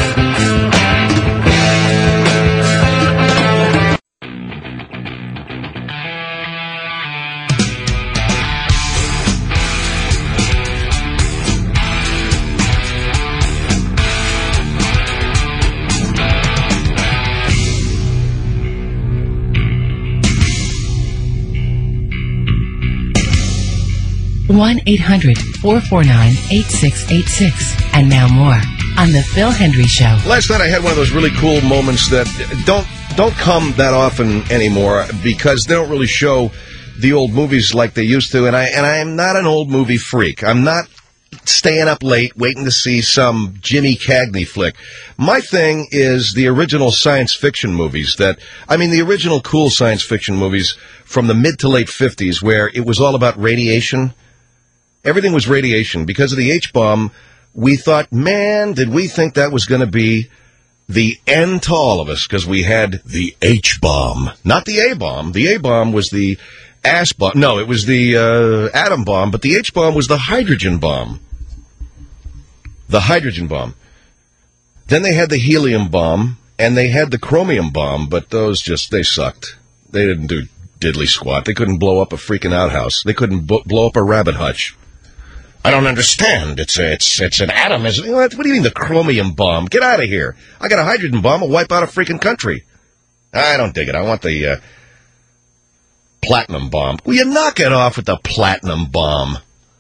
one eight hundred four four nine eight six eight six. And now more on The Phil Henry Show. Last night I had one of those really cool moments that don't don't come that often anymore because they don't really show the old movies like they used to. And I and I am not an old movie freak. I'm not staying up late waiting to see some Jimmy Cagney flick. My thing is the original science fiction movies that, I mean, the original cool science fiction movies from the mid to late fifties where it was all about radiation. Everything was radiation. Because of the H-bomb, we thought, man, did we think that was going to be the end to all of us, because we had the H-bomb. Not the A-bomb. The A-bomb was the ass bomb. No, it was the uh, atom bomb, but the H-bomb was the hydrogen bomb. The hydrogen bomb. Then they had the helium bomb, and they had the chromium bomb, but those just, they sucked. They didn't do diddly squat. They couldn't blow up a freaking outhouse. They couldn't b- blow up a rabbit hutch. I don't understand. It's a, it's it's an atom. Is what, what do you mean the chromium bomb? Get out of here. I got a hydrogen bomb. I'll wipe out a freaking country. I don't dig it. I want the uh, platinum bomb. Will you knock it off with the platinum bomb?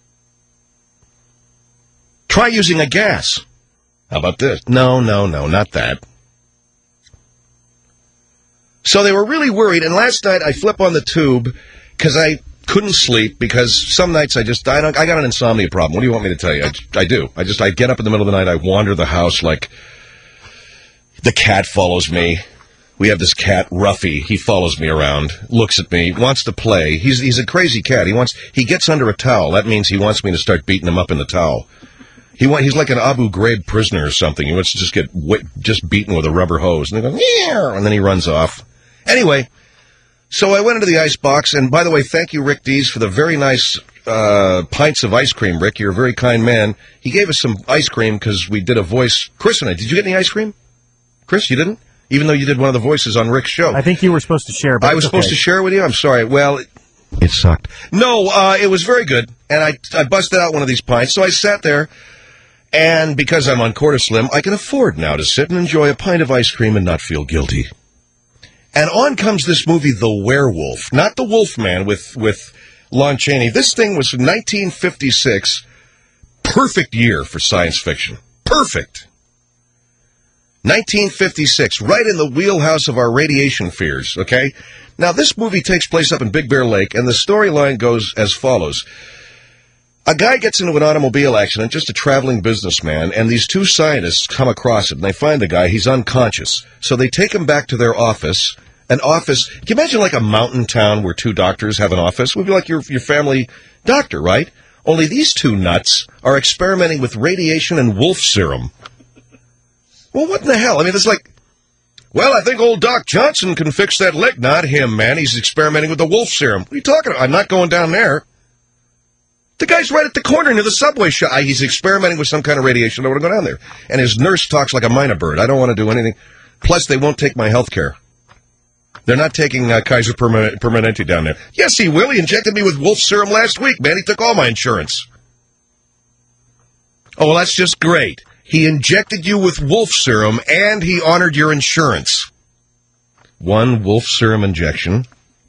Try using a gas. How about this? No, no, no, not that. So they were really worried, and last night I flip on the tube because I couldn't sleep because some nights I just, I, don't, I got an insomnia problem. What do you want me to tell you? I, I do. I just, I get up in the middle of the night, I wander the house like the cat follows me. We have this cat, Ruffy. He follows me around, looks at me, wants to play. He's he's a crazy cat. He wants, he gets under a towel. That means he wants me to start beating him up in the towel. He want, he's like an Abu Ghraib prisoner or something. He wants to just get wh- just beaten with a rubber hose. And, they go, yeah, and then he runs off. Anyway, so I went into the ice box, and by the way, thank you, Rick Dees, for the very nice uh, pints of ice cream, Rick. You're a very kind man. He gave us some ice cream because we did a voice. Chris and I, did you get any ice cream? Chris, you didn't? Even though you did one of the voices on Rick's show. I think you were supposed to share, but I was it's supposed okay. to share with you? I'm sorry. Well, it, it sucked. No, uh, it was very good, and I, I busted out one of these pints, so I sat there. And because I'm on Quarter Slim, I can afford now to sit and enjoy a pint of ice cream and not feel guilty. And on comes this movie, The Werewolf. Not The Wolfman with, with Lon Chaney. This thing was from nineteen fifty-six. Perfect year for science fiction. Perfect. nineteen fifty-six, right in the wheelhouse of our radiation fears, okay? Now, this movie takes place up in Big Bear Lake, and the storyline goes as follows. A guy gets into an automobile accident, just a traveling businessman, and these two scientists come across it, and they find the guy. He's unconscious. So they take him back to their office. An office, can you imagine like a mountain town where two doctors have an office? It would be like your, your family doctor, right? Only these two nuts are experimenting with radiation and wolf serum. Well, what in the hell? I mean, it's like, well, I think old Doc Johnson can fix that leg. Not him, man. He's experimenting with the wolf serum. What are you talking about? I'm not going down there. The guy's right at the corner near the subway shop. He's experimenting with some kind of radiation. I don't want to go down there. And his nurse talks like a minor bird. I don't want to do anything. Plus, they won't take my health care. They're not taking uh, Kaiser Perma- Permanente down there. Yes, he will. He injected me with wolf serum last week, man. He took all my insurance. Oh, well, that's just great. He injected you with wolf serum, and he honored your insurance. One wolf serum injection.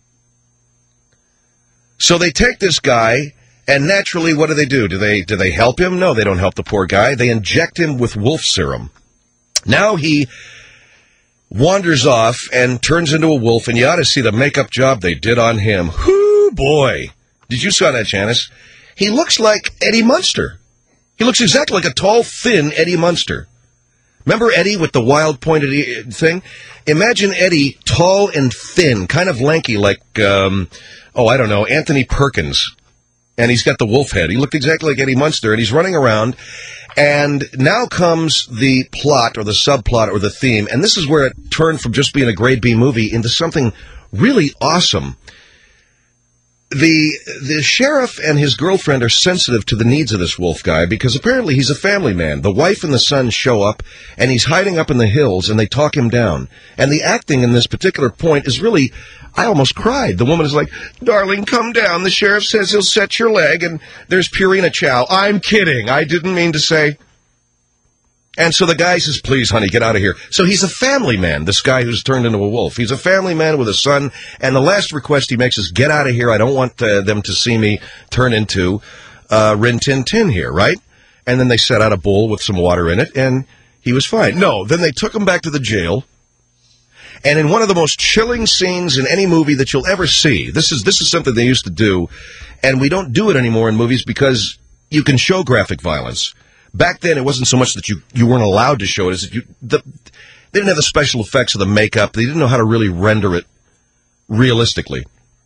So they take this guy, and naturally, what do they do? Do they do they help him? No, they don't help the poor guy. They inject him with wolf serum. Now he wanders off and turns into a wolf, and you ought to see the makeup job they did on him. Whoo, boy. Did you saw that, Janice? He looks like Eddie Munster. He looks exactly like a tall, thin Eddie Munster. Remember Eddie with the wild pointed thing? Imagine Eddie tall and thin, kind of lanky like, um, oh, I don't know, Anthony Perkins. And he's got the wolf head. He looked exactly like Eddie Munster, and he's running around. And now comes the plot or the subplot or the theme, and this is where it turned from just being a grade B movie into something really awesome. The the sheriff and his girlfriend are sensitive to the needs of this wolf guy because apparently he's a family man. The wife and the son show up, and he's hiding up in the hills, and they talk him down. And the acting in this particular point is really, I almost cried. The woman is like, darling, come down. The sheriff says he'll set your leg, and there's Purina Chow. I'm kidding. I didn't mean to say. And so the guy says, please, honey, get out of here. So he's a family man, this guy who's turned into a wolf. He's a family man with a son, and the last request he makes is, get out of here. I don't want uh, them to see me turn into uh, Rin Tin Tin here, right? And then they set out a bowl with some water in it, and he was fine. No, then they took him back to the jail. And in one of the most chilling scenes in any movie that you'll ever see, this is this is something they used to do, and we don't do it anymore in movies because you can show graphic violence. Back then, it wasn't so much that you, you weren't allowed to show it, as that you, the, they didn't have the special effects of the makeup. They didn't know how to really render it realistically.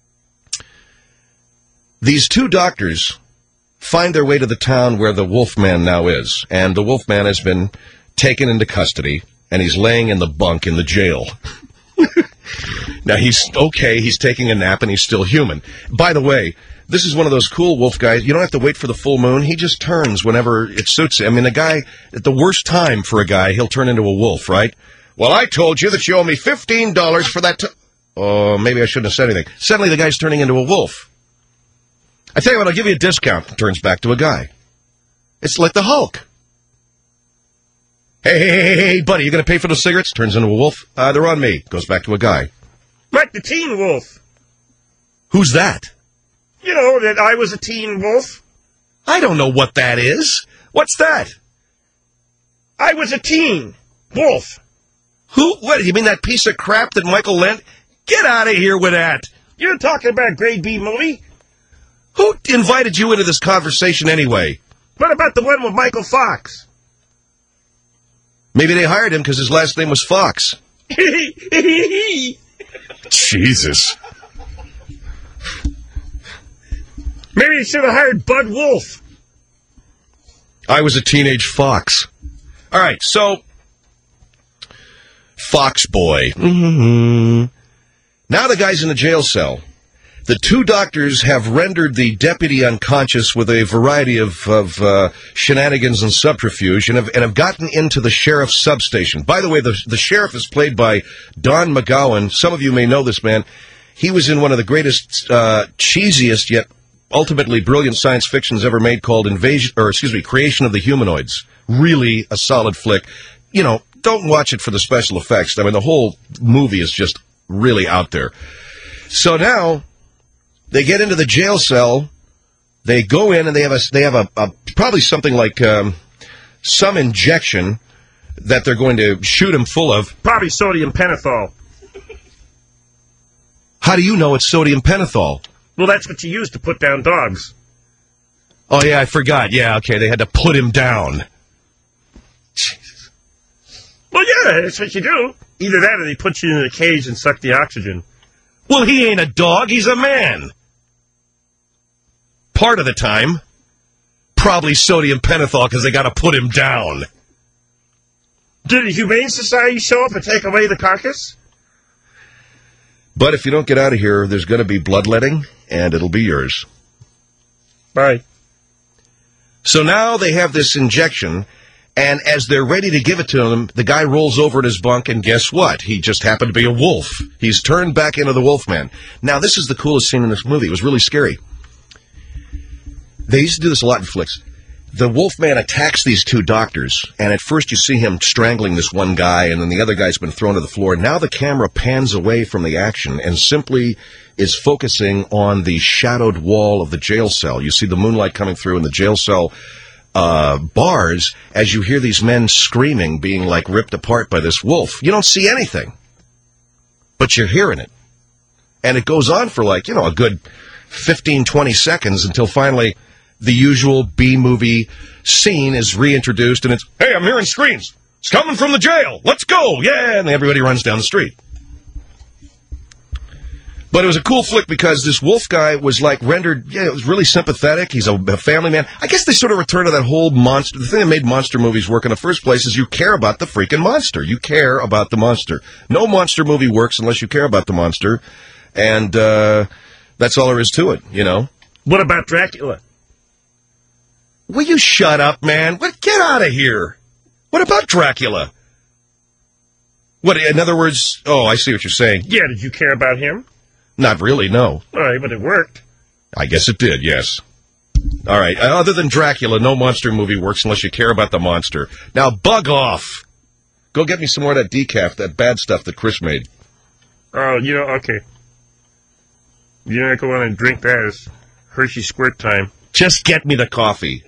These two doctors find their way to the town where the Wolfman now is, and the Wolfman has been taken into custody, and he's laying in the bunk in the jail. Now, he's okay, he's taking a nap, and he's still human. By the way, this is one of those cool wolf guys. You don't have to wait for the full moon. He just turns whenever it suits him. I mean, the guy, at the worst time for a guy, he'll turn into a wolf, right? Well, I told you that you owe me fifteen dollars for that. T- oh, maybe I shouldn't have said anything. Suddenly, the guy's turning into a wolf. I tell you what, I'll give you a discount. Turns back to a guy. It's like the Hulk. Hey, hey, hey, hey, buddy, you going to pay for those cigarettes? Turns into a wolf. Uh, they're on me. Goes back to a guy. Like the Teen Wolf. Who's that? You know, that I was a teen wolf. I don't know what that is. What's that? I was a teen wolf. Who? What? You mean that piece of crap that Michael Lent? Get out of here with that. You're talking about a grade B movie? Who invited you into this conversation anyway? What about the one with Michael Fox? Maybe they hired him because his last name was Fox. Jesus. Maybe you should have hired Bud Wolf. I was a teenage fox. All right, so Fox Boy. Mm-hmm. Now the guy's in a jail cell. The two doctors have rendered the deputy unconscious with a variety of, of uh, shenanigans and subterfuge and have, and have gotten into the sheriff's substation. By the way, the, the sheriff is played by Don McGowan. Some of you may know this man. He was in one of the greatest, uh, cheesiest yet ultimately brilliant science fictions ever made called Invasion, or excuse me, Creation of the Humanoids. really a solid flick. You know, don't watch it for the special effects. I mean, the whole movie is just really out there. So now they get into the jail cell. They go in and they have a they have a, a probably something like um, some injection that they're going to shoot him full of. Probably sodium pentothal. How do you know it's sodium pentothal? Well, that's what you use to put down dogs. Oh, yeah, I forgot. Yeah, okay, they had to put him down. Jesus. Well, yeah, that's what you do. Either that or they put you in a cage and suck the oxygen. Well, he ain't a dog. He's a man. Part of the time. Probably sodium pentothal because they got to put him down. Did the Humane Society show up and take away the carcass? But if you don't get out of here, there's going to be bloodletting, and it'll be yours. Bye. So now they have this injection, and as they're ready to give it to him, the guy rolls over in his bunk, and guess what? He just happened to be a wolf. He's turned back into the Wolfman. Now, this is the coolest scene in this movie. It was really scary. They used to do this a lot in flicks. The Wolfman attacks these two doctors, and at first you see him strangling this one guy, and then the other guy's been thrown to the floor. Now the camera pans away from the action and simply is focusing on the shadowed wall of the jail cell. You see the moonlight coming through in the jail cell uh, bars as you hear these men screaming, being like ripped apart by this wolf. You don't see anything, but you're hearing it. And it goes on for like, you know, a good fifteen, twenty seconds until finally the usual B-movie scene is reintroduced, and it's, hey, I'm hearing screams. It's coming from the jail. Let's go. Yeah, and everybody runs down the street. But it was a cool flick because this wolf guy was, like, rendered, yeah, it was really sympathetic. He's a, a family man. I guess they sort of return to that whole monster. The thing that made monster movies work in the first place is you care about the freaking monster. You care about the monster. No monster movie works unless you care about the monster, and uh, that's all there is to it, you know. What about Dracula? Will you shut up, man? What? Get out of here. What about Dracula? What, in other words, oh, I see what you're saying. Yeah, did you care about him? Not really, no. All right, but it worked. I guess it did, yes. All right, other than Dracula, no monster movie works unless you care about the monster. Now, bug off. Go get me some more of that decaf, that bad stuff that Chris made. Oh, you know, okay. You're not going to want to drink that. It's Hershey Squirt time. Just get me the coffee.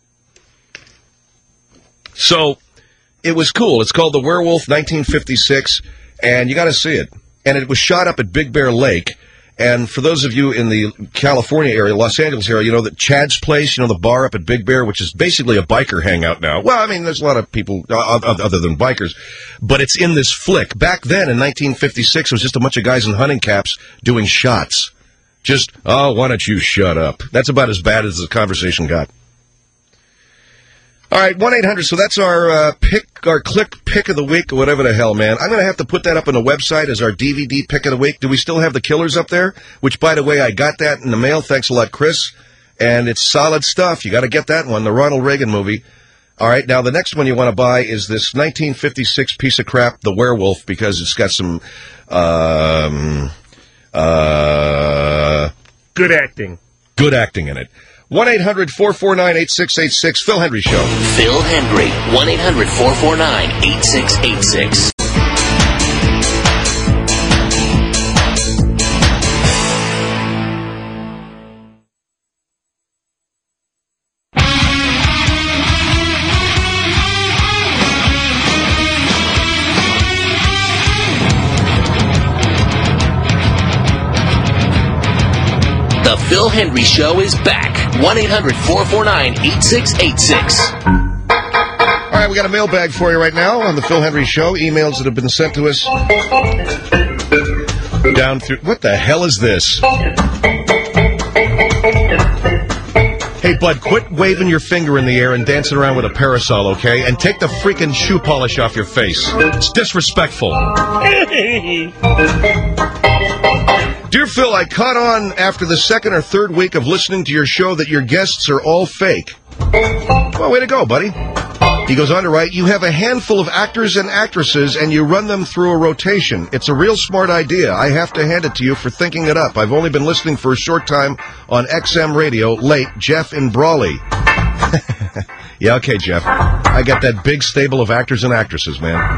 So, it was cool. It's called The Werewolf, nineteen fifty-six, and you got to see it. And it was shot up at Big Bear Lake. And for those of you in the California area, Los Angeles area, you know that Chad's Place, you know, the bar up at Big Bear, which is basically a biker hangout now. Well, I mean, there's a lot of people uh, other than bikers, but it's in this flick. Back then, in nineteen fifty-six, it was just a bunch of guys in hunting caps doing shots. Just, oh, why don't you shut up? That's about as bad as the conversation got. All right, one eight hundred, so that's our uh, pick, our click pick of the week, or whatever the hell, man. I'm going to have to put that up on the website as our D V D pick of the week. Do we still have The Killers up there? Which, by the way, I got that in the mail. Thanks a lot, Chris. And it's solid stuff. You got to get that one, the Ronald Reagan movie. All right, now the next one you want to buy is this nineteen fifty-six piece of crap, The Werewolf, because it's got some, um, uh... Good acting. Good acting in it. one eight hundred four four nine eight six eight six, Phil Hendry Show. Phil Hendry, one eight hundred four four nine eight six eight six. The Phil Hendry Show is back. one eight hundred four four nine eight six eight six. All right, we got a mailbag for you right now on the Phil Hendry Show. Emails that have been sent to us down through... What the hell is this? Hey, bud, quit waving your finger in the air and dancing around with a parasol, okay? And take the freaking shoe polish off your face. It's disrespectful. Dear Phil, I caught on after the second or third week of listening to your show that your guests are all fake. Well, way to go, buddy. He goes on to write, you have a handful of actors and actresses and you run them through a rotation. It's a real smart idea. I have to hand it to you for thinking it up. I've only been listening for a short time on X M radio. Late, Jeff in Brawley. Yeah, okay, Jeff. I got that big stable of actors and actresses, man.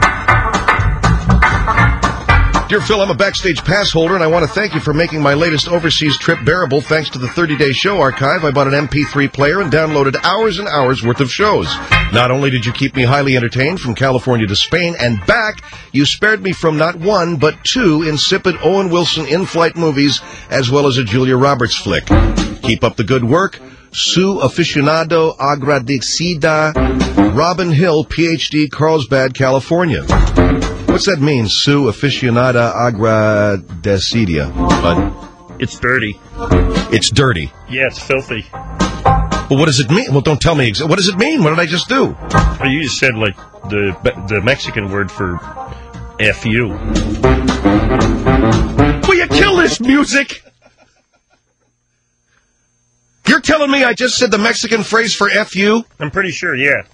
Dear Phil, I'm a backstage pass holder, and I want to thank you for making my latest overseas trip bearable. Thanks to the thirty-day show archive, I bought an M P three player and downloaded hours and hours worth of shows. Not only did you keep me highly entertained from California to Spain and back, you spared me from not one, but two insipid Owen Wilson in-flight movies, as well as a Julia Roberts flick. Keep up the good work. Su aficionado agradecida, Robin Hill, P H D, Carlsbad, California. What's that mean, Su aficionada agradecida, bud? It's dirty. It's dirty. Yeah, it's filthy. Well, what does it mean? Well, don't tell me. Exa- what does it mean? What did I just do? Well, you just said, like, the the Mexican word for F you. Will you kill this music? You're telling me I just said the Mexican phrase for F you? I'm pretty sure, yeah.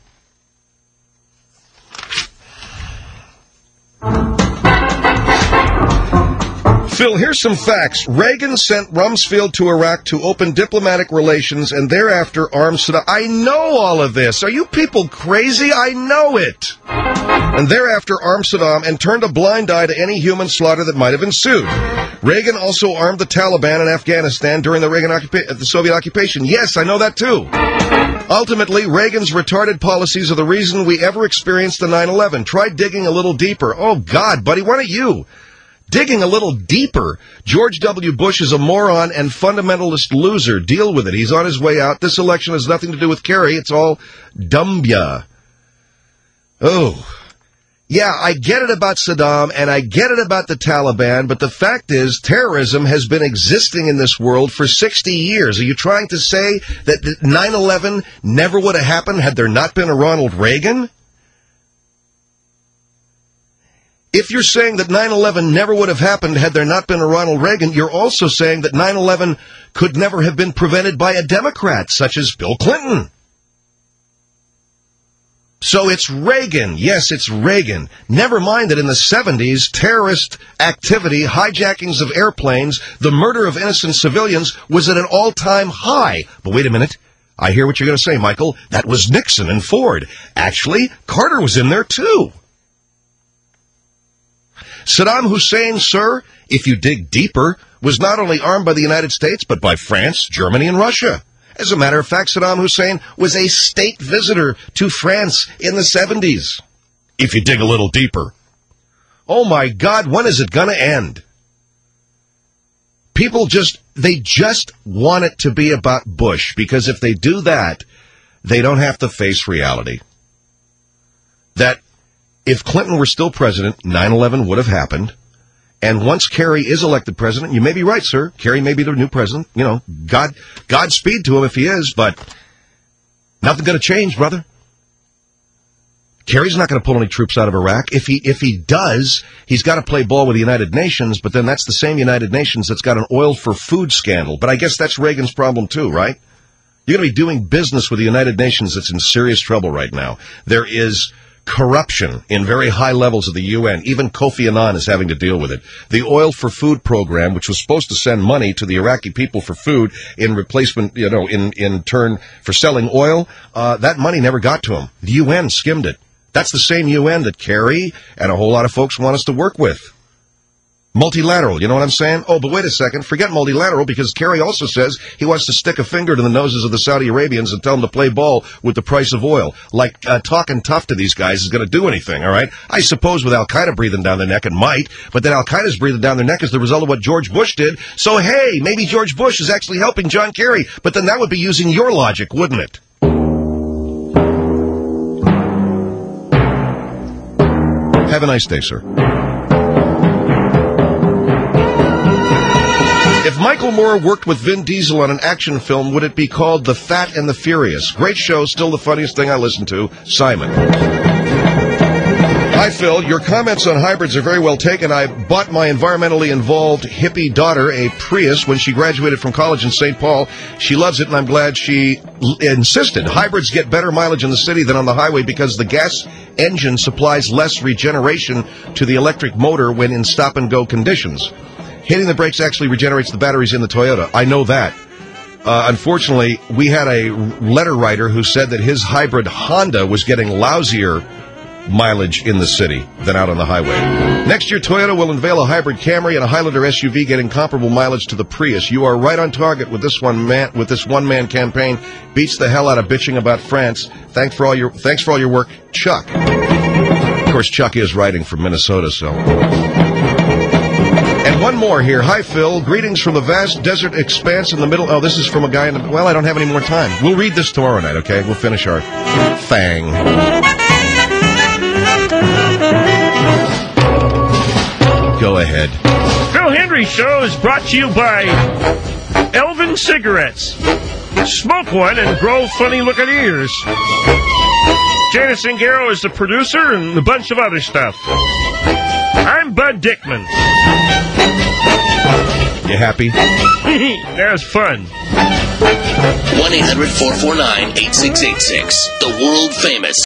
Phil, here's some facts. Reagan sent Rumsfeld to Iraq to open diplomatic relations and thereafter arm Saddam. I know all of this. Are you people crazy? I know it. And thereafter armed Saddam and turned a blind eye to any human slaughter that might have ensued. Reagan also armed the Taliban in Afghanistan during the Reagan occupa- the Soviet occupation. Yes, I know that too. Ultimately, Reagan's retarded policies are the reason we ever experienced the nine eleven. Try digging a little deeper. Oh, God, buddy, why don't you? Digging a little deeper. George W. Bush is a moron and fundamentalist loser. Deal with it. He's on his way out. This election has nothing to do with Kerry. It's all dumbia. Oh. Yeah, I get it about Saddam, and I get it about the Taliban, but the fact is, terrorism has been existing in this world for sixty years. Are you trying to say that nine eleven never would have happened had there not been a Ronald Reagan? If you're saying that nine eleven never would have happened had there not been a Ronald Reagan, you're also saying that nine eleven could never have been prevented by a Democrat, such as Bill Clinton. So it's Reagan. Yes, it's Reagan. Never mind that in the seventies, terrorist activity, hijackings of airplanes, the murder of innocent civilians was at an all-time high. But wait a minute. I hear what you're going to say, Michael. That was Nixon and Ford. Actually, Carter was in there, too. Saddam Hussein, sir, if you dig deeper, was not only armed by the United States, but by France, Germany, and Russia. As a matter of fact, Saddam Hussein was a state visitor to France in the seventies. If you dig a little deeper. Oh, my God, when is it going to end? People just, they just want it to be about Bush, because if they do that, they don't have to face reality. That if Clinton were still president, nine eleven would have happened. And once Kerry is elected president, you may be right, sir. Kerry may be the new president. You know, God, Godspeed to him if he is, but nothing's going to change, brother. Kerry's not going to pull any troops out of Iraq. If he if he does, he's got to play ball with the United Nations, but then that's the same United Nations that's got an oil for food scandal. But I guess that's Reagan's problem too, right? You're going to be doing business with the United Nations that's in serious trouble right now. There is corruption in very high levels of the U N. Even Kofi Annan is having to deal with it. The Oil for Food program, which was supposed to send money to the Iraqi people for food in replacement, you know, in, in turn for selling oil, uh, that money never got to them. The U N skimmed it. That's the same U N that Kerry and a whole lot of folks want us to work with. Multilateral, you know what I'm saying? Oh, but wait a second, forget multilateral, because Kerry also says he wants to stick a finger to the noses of the Saudi Arabians and tell them to play ball with the price of oil. Like, uh, talking tough to these guys is going to do anything, all right? I suppose with Al-Qaeda breathing down their neck, it might, but then Al-Qaeda's breathing down their neck as the result of what George Bush did. So, hey, maybe George Bush is actually helping John Kerry, but then that would be using your logic, wouldn't it? Have a nice day, sir. If Michael Moore worked with Vin Diesel on an action film, would it be called The Fat and the Furious? Great show, still the funniest thing I listen to. Simon. Hi, Phil. Your comments on hybrids are very well taken. I bought my environmentally involved hippie daughter a Prius when she graduated from college in Saint Paul. She loves it, and I'm glad she l- insisted. Hybrids get better mileage in the city than on the highway because the gas engine supplies less regeneration to the electric motor when in stop-and-go conditions. Hitting the brakes actually regenerates the batteries in the Toyota. I know that. Uh, unfortunately, we had a letter writer who said that his hybrid Honda was getting lousier mileage in the city than out on the highway. Next year, Toyota will unveil a hybrid Camry and a Highlander S U V getting comparable mileage to the Prius. You are right on target with this one man. With this one-man campaign, beats the hell out of bitching about France. Thanks for all your thanks for all your work, Chuck. Of course, Chuck is writing from Minnesota, so. And one more here. Hi, Phil. Greetings from the vast desert expanse in the middle. Oh, this is from a guy in the... Well, I don't have any more time. We'll read this tomorrow night, okay? We'll finish our thing. Go ahead. Phil Hendry Show is brought to you by Elvin Cigarettes. Smoke one and grow funny-looking ears. Janice Zingaro is the producer and a bunch of other stuff. I'm Bud Dickman. You happy? That was fun. one eight hundred four four nine eight six eight six. The world famous